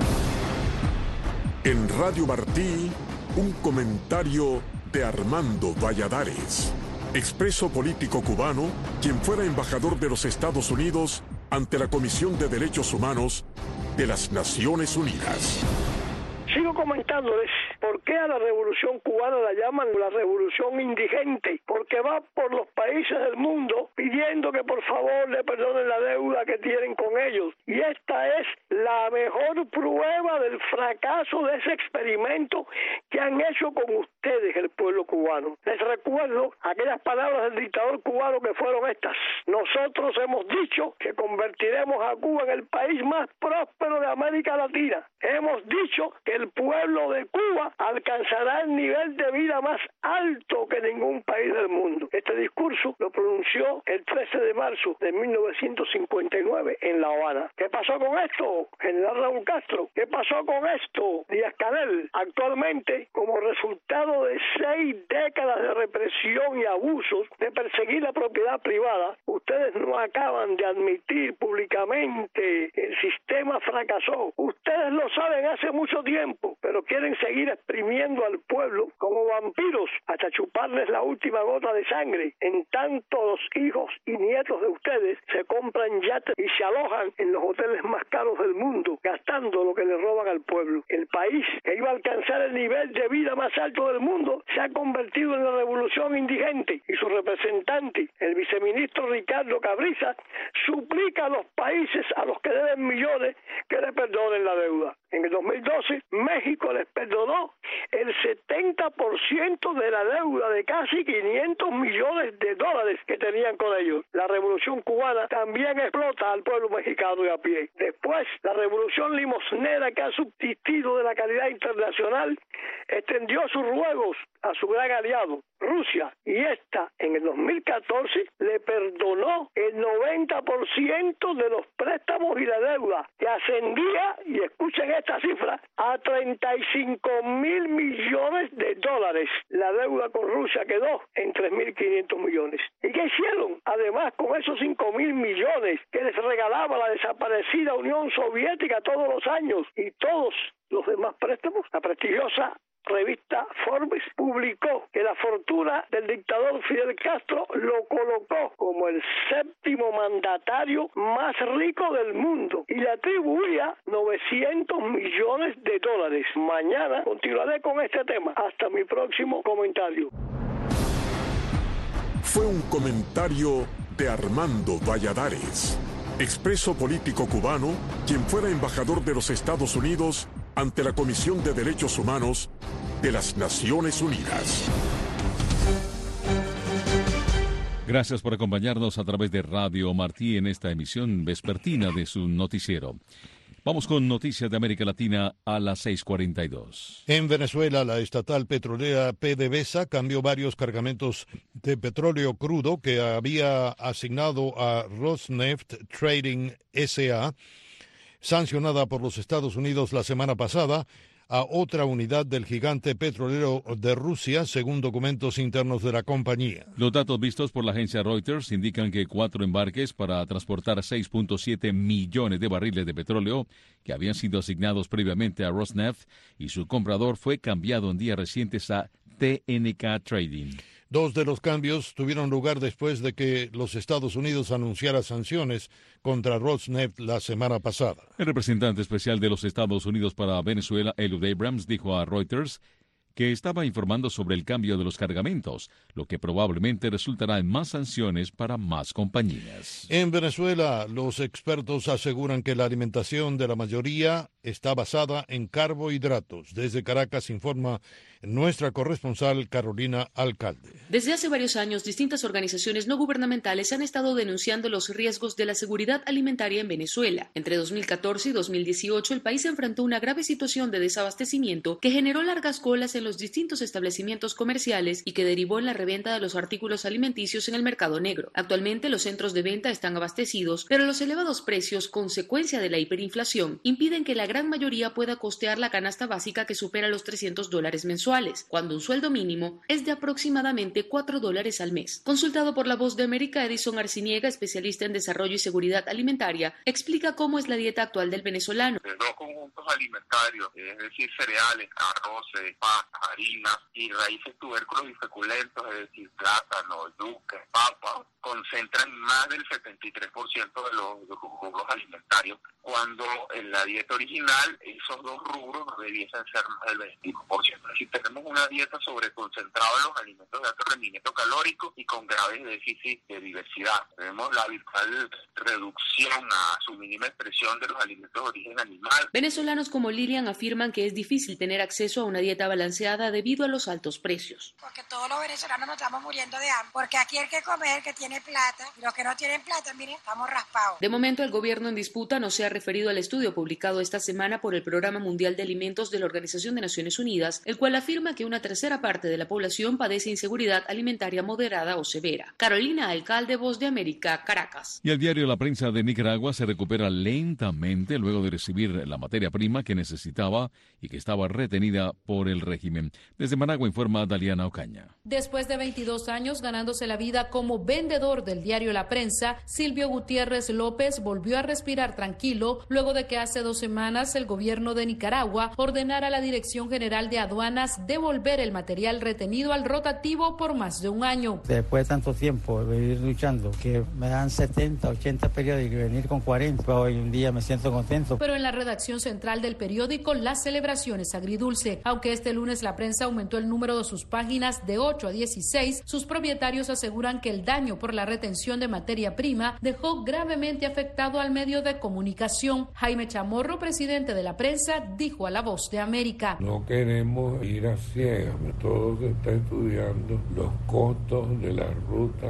En Radio Martí, un comentario de Armando Valladares, expreso político cubano, quien fuera embajador de los Estados Unidos ante la Comisión de Derechos Humanos de las Naciones Unidas. Sigo comentándoles por qué a la revolución cubana la llaman la revolución indigente, porque va por los países del mundo pidiendo que por favor le perdonen la deuda que tienen con ellos. Y esta es la mejor prueba del fracaso de ese experimento que han hecho con ustedes, el pueblo cubano. Les recuerdo aquellas palabras del dictador cubano que fueron estas: nosotros hemos dicho que convertiremos a Cuba en el país más próspero de América Latina. Hemos dicho que el pueblo de Cuba alcanzará el nivel de vida más alto que ningún país del mundo. Este discurso lo pronunció el 13 de marzo de 1959 en La Habana. ¿Qué pasó con esto, general Raúl Castro? ¿Qué pasó con esto, Díaz-Canel? Actualmente, como resultado de 6 décadas de represión y abusos de perseguir la propiedad privada, ustedes no acaban de admitir públicamente que el sistema fracasó. Ustedes lo saben hace mucho tiempo, pero quieren seguir exprimiendo al pueblo como vampiros hasta chuparles la última gota de sangre. En tanto, los hijos y nietos de ustedes se compran yates y se alojan en los hoteles más caros del mundo, gastando lo que le roban al pueblo. El país que iba a alcanzar el nivel de vida más alto del mundo se ha convertido en la revolución indigente, y su representante, el viceministro Ricardo Cabriza, suplica a los países a los que deben millones que le perdonen la deuda. En el 2012, México les perdonó el 70% de la deuda de casi $500 millones que tenían con ellos. La revolución cubana también explota al pueblo mexicano de a pie. Después, la revolución limosnera que ha subsistido de la caridad internacional extendió sus ruegos a su gran aliado, Rusia, y esta, en el 2014, le perdonó el 90% de los préstamos y la deuda, que ascendía, y escuchen esta cifra, a $35,000 millones. La deuda con Rusia quedó en 3.500 millones. ¿Y qué hicieron? Además, con esos 5.000 millones que les regalaba la desaparecida Unión Soviética todos los años y todos los demás préstamos, la prestigiosa revista Forbes publicó que la fortuna del dictador Fidel Castro lo colocó como el 7º mandatario más rico del mundo y le atribuía $900 millones. Mañana continuaré con este tema. Hasta mi próximo comentario. Fue un comentario de Armando Valladares, expreso político cubano, quien fuera embajador de los Estados Unidos ante la Comisión de Derechos Humanos de las Naciones Unidas. Gracias por acompañarnos a través de Radio Martí en esta emisión vespertina de su noticiero. Vamos con noticias de América Latina a las 6:42. En Venezuela, la estatal petrolera PDVSA cambió varios cargamentos de petróleo crudo que había asignado a Rosneft Trading S.A., sancionada por los Estados Unidos la semana pasada, a otra unidad del gigante petrolero de Rusia, según documentos internos de la compañía. Los datos vistos por la agencia Reuters indican que 4 embarques para transportar 6.7 millones de barriles de petróleo que habían sido asignados previamente a Rosneft y su comprador fue cambiado en días recientes a TNK Trading. 2 de los cambios tuvieron lugar después de que los Estados Unidos anunciara sanciones contra Rosneft la semana pasada. El representante especial de los Estados Unidos para Venezuela, Eliud Abrams, dijo a Reuters que estaba informando sobre el cambio de los cargamentos, lo que probablemente resultará en más sanciones para más compañías. En Venezuela, los expertos aseguran que la alimentación de la mayoría está basada en carbohidratos. Desde Caracas informa nuestra corresponsal Carolina Alcalde. Desde hace varios años, distintas organizaciones no gubernamentales han estado denunciando los riesgos de la seguridad alimentaria en Venezuela. Entre 2014 y 2018, el país enfrentó una grave situación de desabastecimiento que generó largas colas en los distintos establecimientos comerciales y que derivó en la reventa de los artículos alimenticios en el mercado negro. Actualmente, los centros de venta están abastecidos, pero los elevados precios, consecuencia de la hiperinflación, impiden que la gran mayoría pueda costear la canasta básica que supera los $300 mensuales, cuando un sueldo mínimo es de aproximadamente $4 al mes. Consultado por La Voz de América, Edison Arciniega, especialista en desarrollo y seguridad alimentaria, explica cómo es la dieta actual del venezolano. Dos conjuntos alimentarios, es decir, cereales, arroces, pastas, harinas y raíces, tubérculos y feculentos, es decir, plátano, yuca, papa, concentran más del 73% de los rubros alimentarios, cuando en la dieta original esos dos rubros no debiesen ser más del 25%. Así tenemos una dieta sobreconcentrada en los alimentos de alto rendimiento calórico y con graves déficits de diversidad. Tenemos la virtual reducción a su mínima expresión de los alimentos de origen animal. Venezolanos como Lilian afirman que es difícil tener acceso a una dieta balanceada debido a los altos precios. Porque todos los venezolanos nos estamos muriendo de hambre, porque aquí el que comer, que tiene plata, y los que no tienen plata, miren, estamos raspados. De momento, el gobierno en disputa no se ha referido al estudio publicado esta semana por el Programa Mundial de Alimentos de la Organización de Naciones Unidas, el cual afirma que una tercera parte de la población padece inseguridad alimentaria moderada o severa. Carolina Alcalde, Voz de América, Caracas. Y el diario La Prensa de Nicaragua se recupera lentamente luego de recibir la materia prima que necesitaba y que estaba retenida por el régimen. Desde Managua informa Daliana Ocaña. Después de 22 años ganándose la vida como vendedor del diario La Prensa, Silvio Gutiérrez López volvió a respirar tranquilo luego de que hace 2 semanas el gobierno de Nicaragua ordenara a la Dirección General de Aduanas devolver el material retenido al rotativo por más de un año. Después de tanto tiempo de venir luchando, que me dan 70, 80 periódicos y venir con 40, hoy un día me siento contento. Pero en la redacción central del periódico la celebración es agridulce. Aunque este lunes La Prensa aumentó el número de sus páginas de 8 a 16, sus propietarios aseguran que el daño por la retención de materia prima dejó gravemente afectado al medio de comunicación. Jaime Chamorro, presidente de La Prensa, dijo a La Voz de América: no queremos ir a ciegas, todo se está estudiando, los costos de la ruta,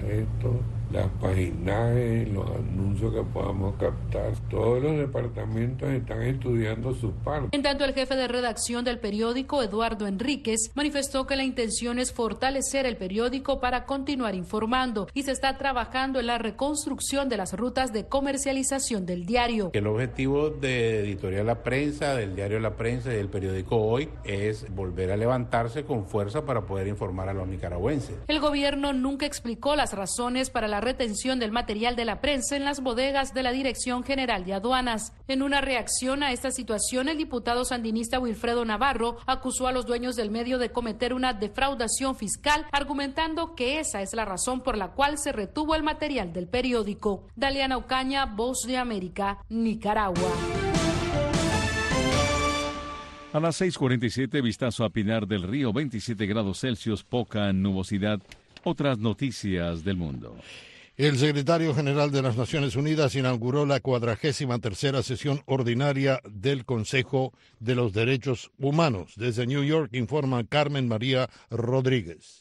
las paginajes, los anuncios que podamos captar. Todos los departamentos están estudiando su parte. En tanto, el jefe de redacción del periódico, Eduardo Enríquez, manifestó que la intención es fortalecer el periódico para continuar informando y se está trabajando en la reconstrucción de las rutas de comercialización del diario. El objetivo de Editorial La Prensa, del diario La Prensa y del periódico Hoy es volver a levantarse con fuerza para poder informar a los nicaragüenses. El gobierno nunca explicó las razones para la retención del material de La Prensa en las bodegas de la Dirección General de Aduanas. En una reacción a esta situación, el diputado sandinista Wilfredo Navarro acusó a los dueños del medio de cometer una defraudación fiscal, argumentando que esa es la razón por la cual se retuvo el material del periódico. Daliana Ocaña, Voz de América, Nicaragua. A las 6:47, vistazo a Pinar del Río, 27 grados Celsius, poca nubosidad. Otras noticias del mundo. El secretario general de las Naciones Unidas inauguró la 43ª sesión ordinaria del Consejo de los Derechos Humanos. Desde New York informa Carmen María Rodríguez.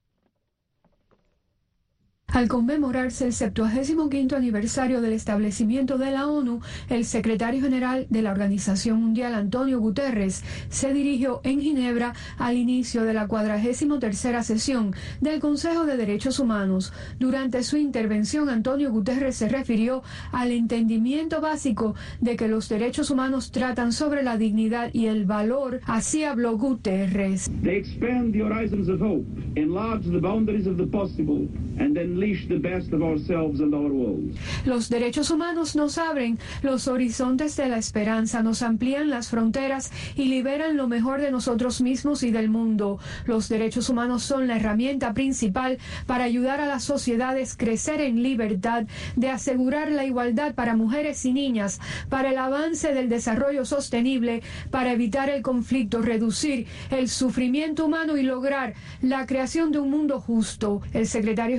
Al conmemorarse el 75º aniversario del establecimiento de la ONU, el secretario general de la Organización Mundial, Antonio Guterres, se dirigió en Ginebra al inicio de la 43ª sesión del Consejo de Derechos Humanos. Durante su intervención, Antonio Guterres se refirió al entendimiento básico de que los derechos humanos tratan sobre la dignidad y el valor. Así habló Guterres. They expand the horizons of hope, enlarge the boundaries of the possible, and then los derechos humanos nos abren los horizontes de la esperanza, nos amplían las fronteras y liberan lo mejor de nosotros mismos y del mundo. Los derechos humanos son la herramienta principal para ayudar a las sociedades a crecer en libertad, de asegurar la igualdad para mujeres y niñas, para el avance del desarrollo sostenible, para evitar el conflicto, reducir el sufrimiento humano y lograr la creación de un mundo justo. El secretario general hizo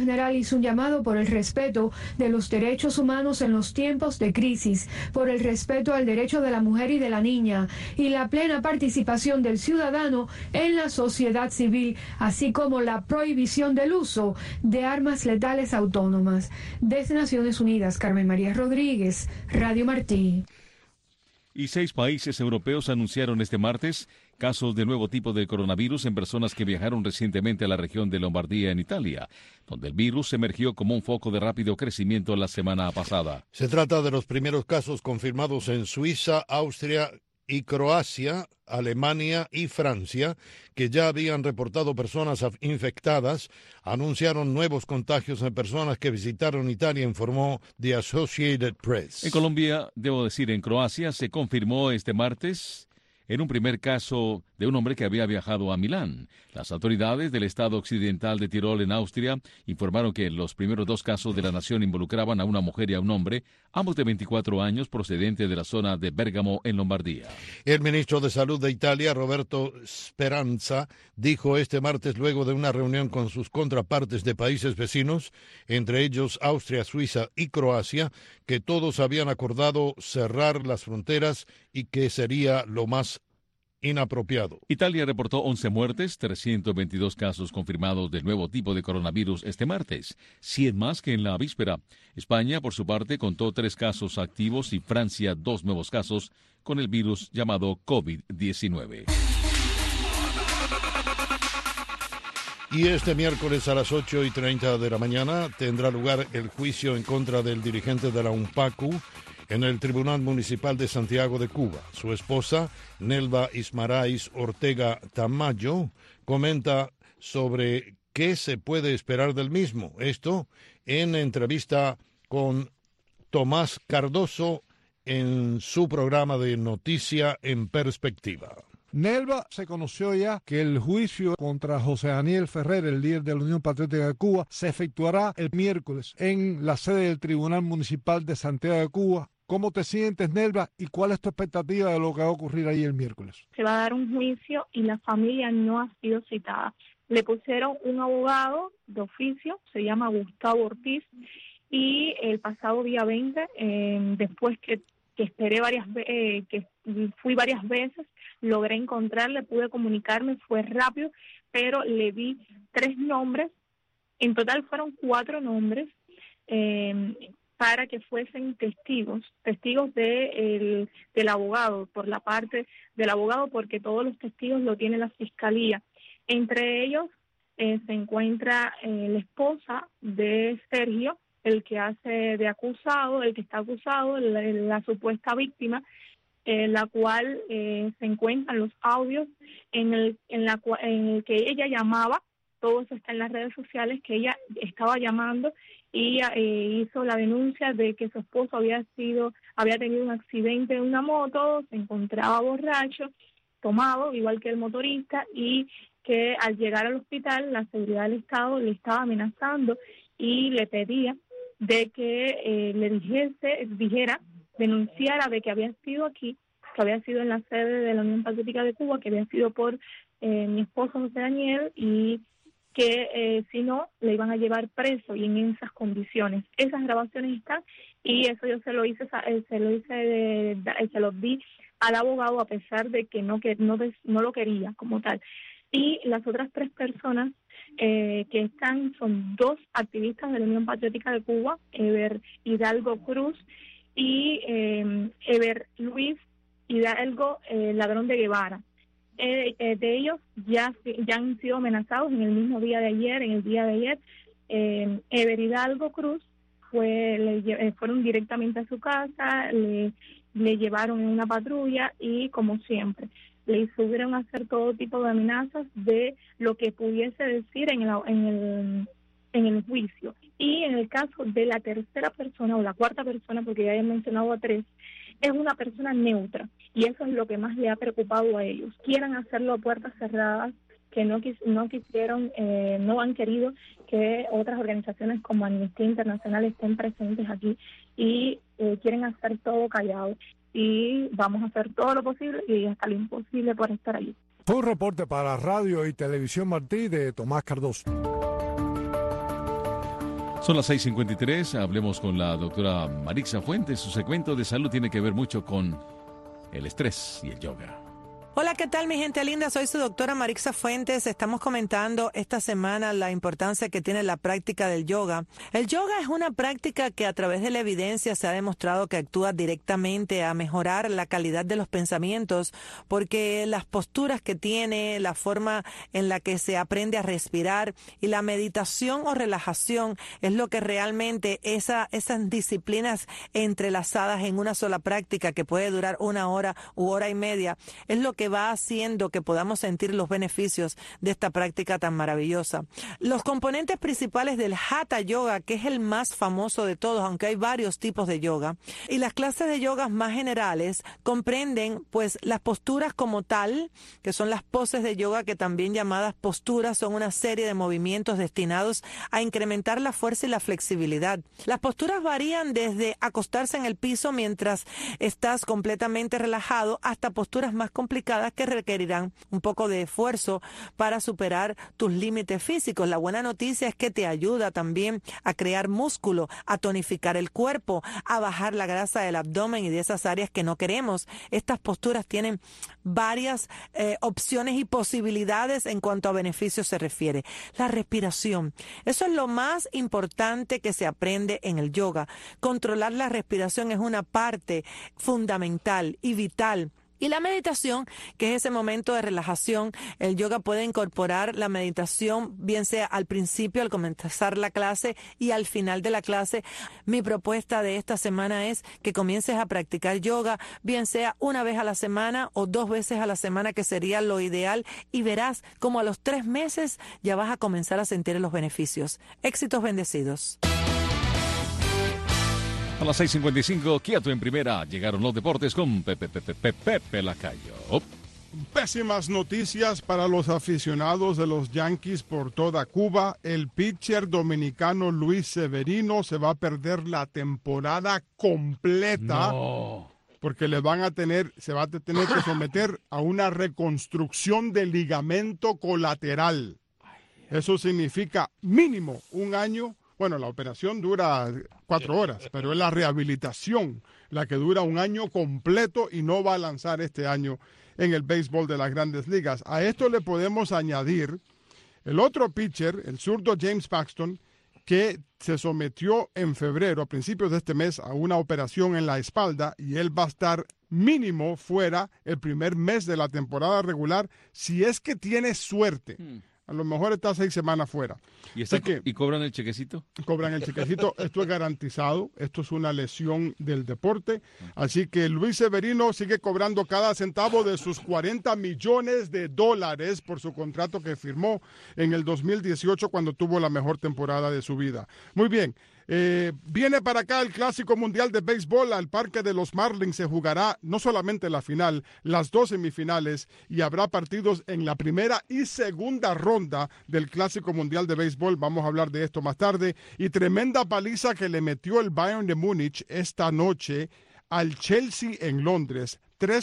hizo un llamado por el respeto de los derechos humanos en los tiempos de crisis, por el respeto al derecho de la mujer y de la niña y la plena participación del ciudadano en la sociedad civil, así como la prohibición del uso de armas letales autónomas. Desde Naciones Unidas, Carmen María Rodríguez, Radio Martí. Y 6 países europeos anunciaron este martes casos de nuevo tipo de coronavirus en personas que viajaron recientemente a la región de Lombardía en Italia, donde el virus emergió como un foco de rápido crecimiento la semana pasada. Se trata de los primeros casos confirmados en Suiza, Austria y Croacia, Alemania y Francia, que ya habían reportado personas infectadas, anunciaron nuevos contagios en personas que visitaron Italia, informó The Associated Press. En Colombia, debo decir, en Croacia, se confirmó este martes en un primer caso de un hombre que había viajado a Milán. Las autoridades del estado occidental de Tirol, en Austria, informaron que los primeros 2 casos de la nación involucraban a una mujer y a un hombre, ambos de 24 años, procedentes de la zona de Bérgamo, en Lombardía. El ministro de Salud de Italia, Roberto Speranza, dijo este martes, luego de una reunión con sus contrapartes de países vecinos, entre ellos Austria, Suiza y Croacia, que todos habían acordado cerrar las fronteras y que sería lo más inapropiado. Italia reportó 11 muertes, 322 casos confirmados del nuevo tipo de coronavirus este martes, 100 más que en la víspera. España, por su parte, contó 3 casos activos y Francia 2 nuevos casos con el virus llamado COVID-19. Y este miércoles a las 8:30 de la mañana tendrá lugar el juicio en contra del dirigente de la UNPACU en el Tribunal Municipal de Santiago de Cuba. Su esposa, Nelva Ismarais Ortega Tamayo, comenta sobre qué se puede esperar del mismo. Esto en entrevista con Tomás Cardoso en su programa de Noticia en Perspectiva. Nelva, se conoció ya que el juicio contra José Daniel Ferrer, el líder de la Unión Patriótica de Cuba, se efectuará el miércoles en la sede del Tribunal Municipal de Santiago de Cuba. ¿Cómo te sientes, Nelva, y cuál es tu expectativa de lo que va a ocurrir ahí el miércoles? Se va a dar un juicio y la familia no ha sido citada. Le pusieron un abogado de oficio, se llama Gustavo Ortiz, y el pasado día 20, después que esperé que fui varias veces, logré encontrarle, pude comunicarme, fue rápido, pero le di 3 nombres, en total fueron 4 nombres, para que fuesen testigos del abogado, por la parte del abogado, porque todos los testigos lo tiene la fiscalía. Entre ellos se encuentra la esposa de Sergio, el que hace de acusado, el que está acusado, la supuesta víctima, la cual se encuentran los audios en el que ella llamaba, todo eso está en las redes sociales, que ella estaba llamando y hizo la denuncia de que su esposo había tenido un accidente en una moto, se encontraba borracho, tomado, igual que el motorista, y que al llegar al hospital la seguridad del Estado le estaba amenazando y le pedía de que denunciara de que había sido aquí, que había sido en la sede de la Unión Patriótica de Cuba, que había sido por mi esposo José Daniel, y que si no, le iban a llevar preso, y en esas condiciones. Esas grabaciones están, y eso yo se lo di al abogado, a pesar de que no lo quería como tal. Y las otras 3 personas que están son 2 activistas de la Unión Patriótica de Cuba, Eber Hidalgo Cruz y Eber Luis Hidalgo Ladrón de Guevara. De ellos ya han sido amenazados en el mismo día de ayer. Eber Hidalgo Cruz fueron directamente a su casa, le llevaron en una patrulla y, como siempre, le hicieron hacer todo tipo de amenazas de lo que pudiese decir en el juicio. Y en el caso de la tercera persona o la cuarta persona, porque ya he mencionado a 3, es una persona neutra, y eso es lo que más le ha preocupado a ellos. Quieran hacerlo a puertas cerradas, que no quisieron, no han querido que otras organizaciones como Amnistía Internacional estén presentes aquí, y quieren hacer todo callado. Y vamos a hacer todo lo posible y hasta lo imposible por estar allí. Fue un reporte para Radio y Televisión Martí de Tomás Cardoso. Son las 6:53, hablemos con la doctora Marixa Fuentes. Su segmento de salud tiene que ver mucho con el estrés y el yoga. Hola, ¿qué tal mi gente linda? Soy su doctora Marixa Fuentes. Estamos comentando esta semana la importancia que tiene la práctica del yoga. El yoga es una práctica que a través de la evidencia se ha demostrado que actúa directamente a mejorar la calidad de los pensamientos, porque las posturas que tiene, la forma en la que se aprende a respirar y la meditación o relajación es lo que realmente esas disciplinas entrelazadas en una sola práctica que puede durar 1 hora u hora y media, es lo que va haciendo que podamos sentir los beneficios de esta práctica tan maravillosa. Los componentes principales del Hatha Yoga, que es el más famoso de todos, aunque hay varios tipos de yoga, y las clases de yoga más generales comprenden pues las posturas como tal, que son las poses de yoga, que también llamadas posturas, son una serie de movimientos destinados a incrementar la fuerza y la flexibilidad. Las posturas varían desde acostarse en el piso mientras estás completamente relajado hasta posturas más complicadas que requerirán un poco de esfuerzo para superar tus límites físicos. La buena noticia es que te ayuda también a crear músculo, a tonificar el cuerpo, a bajar la grasa del abdomen y de esas áreas que no queremos. Estas posturas tienen varias opciones y posibilidades en cuanto a beneficios se refiere. La respiración, eso es lo más importante que se aprende en el yoga. Controlar la respiración es una parte fundamental y vital. Y la meditación, que es ese momento de relajación, el yoga puede incorporar la meditación, bien sea al principio, al comenzar la clase y al final de la clase. Mi propuesta de esta semana es que comiences a practicar yoga, bien sea 1 vez a la semana o 2 veces a la semana, que sería lo ideal, y verás como a los 3 meses ya vas a comenzar a sentir los beneficios. Éxitos bendecidos. A las 6:55, quieto en primera, llegaron los deportes con Pepe Lacayo. Pésimas noticias para los aficionados de los Yankees por toda Cuba. El pitcher dominicano Luis Severino se va a perder la temporada completa. No. Porque se va a tener que someter a una reconstrucción del ligamento colateral. Eso significa mínimo 1 año. Bueno, la operación dura 4 horas, pero es la rehabilitación la que dura 1 año completo y no va a lanzar este año en el béisbol de las Grandes Ligas. A esto le podemos añadir el otro pitcher, el zurdo James Paxton, que se sometió en febrero, a principios de este mes, a una operación en la espalda, y él va a estar mínimo fuera el primer mes de la temporada regular, si es que tiene suerte. A lo mejor está 6 semanas fuera. ¿Y cobran el chequecito? Cobran el chequecito. Esto es garantizado. Esto es una lesión del deporte. Así que Luis Severino sigue cobrando cada centavo de sus $40 millones por su contrato que firmó en el 2018, cuando tuvo la mejor temporada de su vida. Muy bien. Viene para acá el Clásico Mundial de Béisbol. Al Parque de los Marlins se jugará no solamente la final, las 2 semifinales, y habrá partidos en la primera y segunda ronda del Clásico Mundial de Béisbol. Vamos a hablar de esto más tarde. Y tremenda paliza que le metió el Bayern de Múnich esta noche al Chelsea en Londres,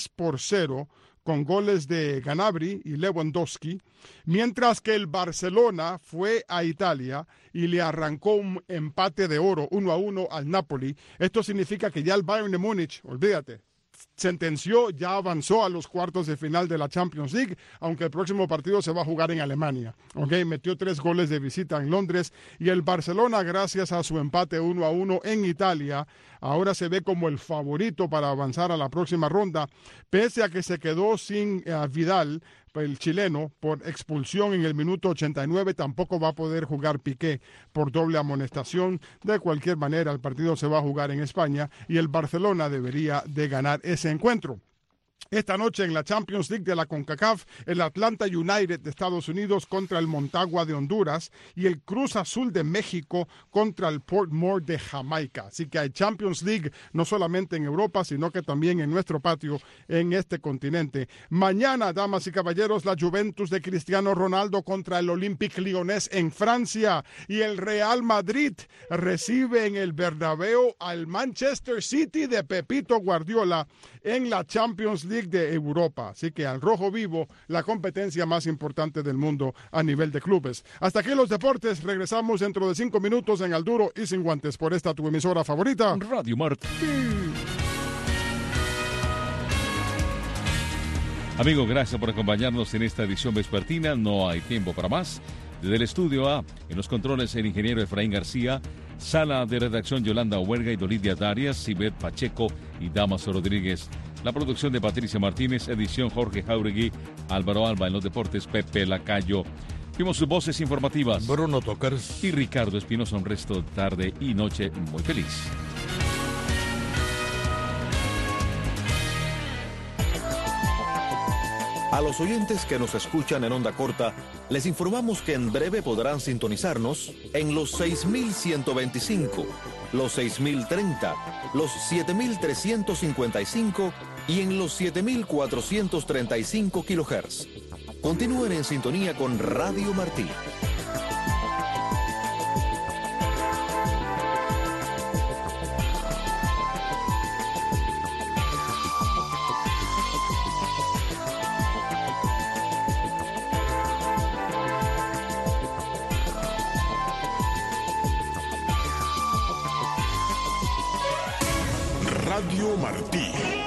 3-0, con goles de Gnabry y Lewandowski, mientras que el Barcelona fue a Italia y le arrancó un empate de oro 1-1 al Napoli. Esto significa que ya el Bayern de Múnich, olvídate, sentenció, ya avanzó a los cuartos de final de la Champions League, aunque el próximo partido se va a jugar en Alemania. Metió 3 goles de visita en Londres, y el Barcelona, gracias a su empate 1-1 en Italia, ahora se ve como el favorito para avanzar a la próxima ronda, pese a que se quedó sin Vidal, el chileno, por expulsión en el minuto 89. Tampoco va a poder jugar Piqué por doble amonestación. De cualquier manera, el partido se va a jugar en España y el Barcelona debería de ganar ese encuentro. Esta noche en la Champions League de la CONCACAF, el Atlanta United de Estados Unidos contra el Montagua de Honduras y el Cruz Azul de México contra el Portmore de Jamaica. Así que hay Champions League no solamente en Europa, sino que también en nuestro patio en este continente. Mañana, damas y caballeros, la Juventus de Cristiano Ronaldo contra el Olympique Lyonnais en Francia, y el Real Madrid recibe en el Bernabéu al Manchester City de Pepito Guardiola en la Champions League League de Europa. Así que al rojo vivo, la competencia más importante del mundo a nivel de clubes. Hasta aquí los deportes. Regresamos dentro de 5 minutos en Al Duro y Sin Guantes por esta tu emisora favorita, Radio Martí. Amigos, gracias por acompañarnos en esta edición vespertina. No hay tiempo para más. Desde el estudio A, en los controles, el ingeniero Efraín García, sala de redacción Yolanda Huerga y Dolidia Darias, Sibet Pacheco y Damaso Rodríguez. La producción de Patricia Martínez, edición Jorge Jauregui, Álvaro Alba en los deportes, Pepe Lacayo. Vimos sus voces informativas. Bruno Tocars y Ricardo Espinosa. Un resto de tarde y noche muy feliz. A los oyentes que nos escuchan en onda corta, les informamos que en breve podrán sintonizarnos en los 6125, los 6030, los 7355 y en los 7435 kHz. Continúen en sintonía con Radio Martí. Radio Martí.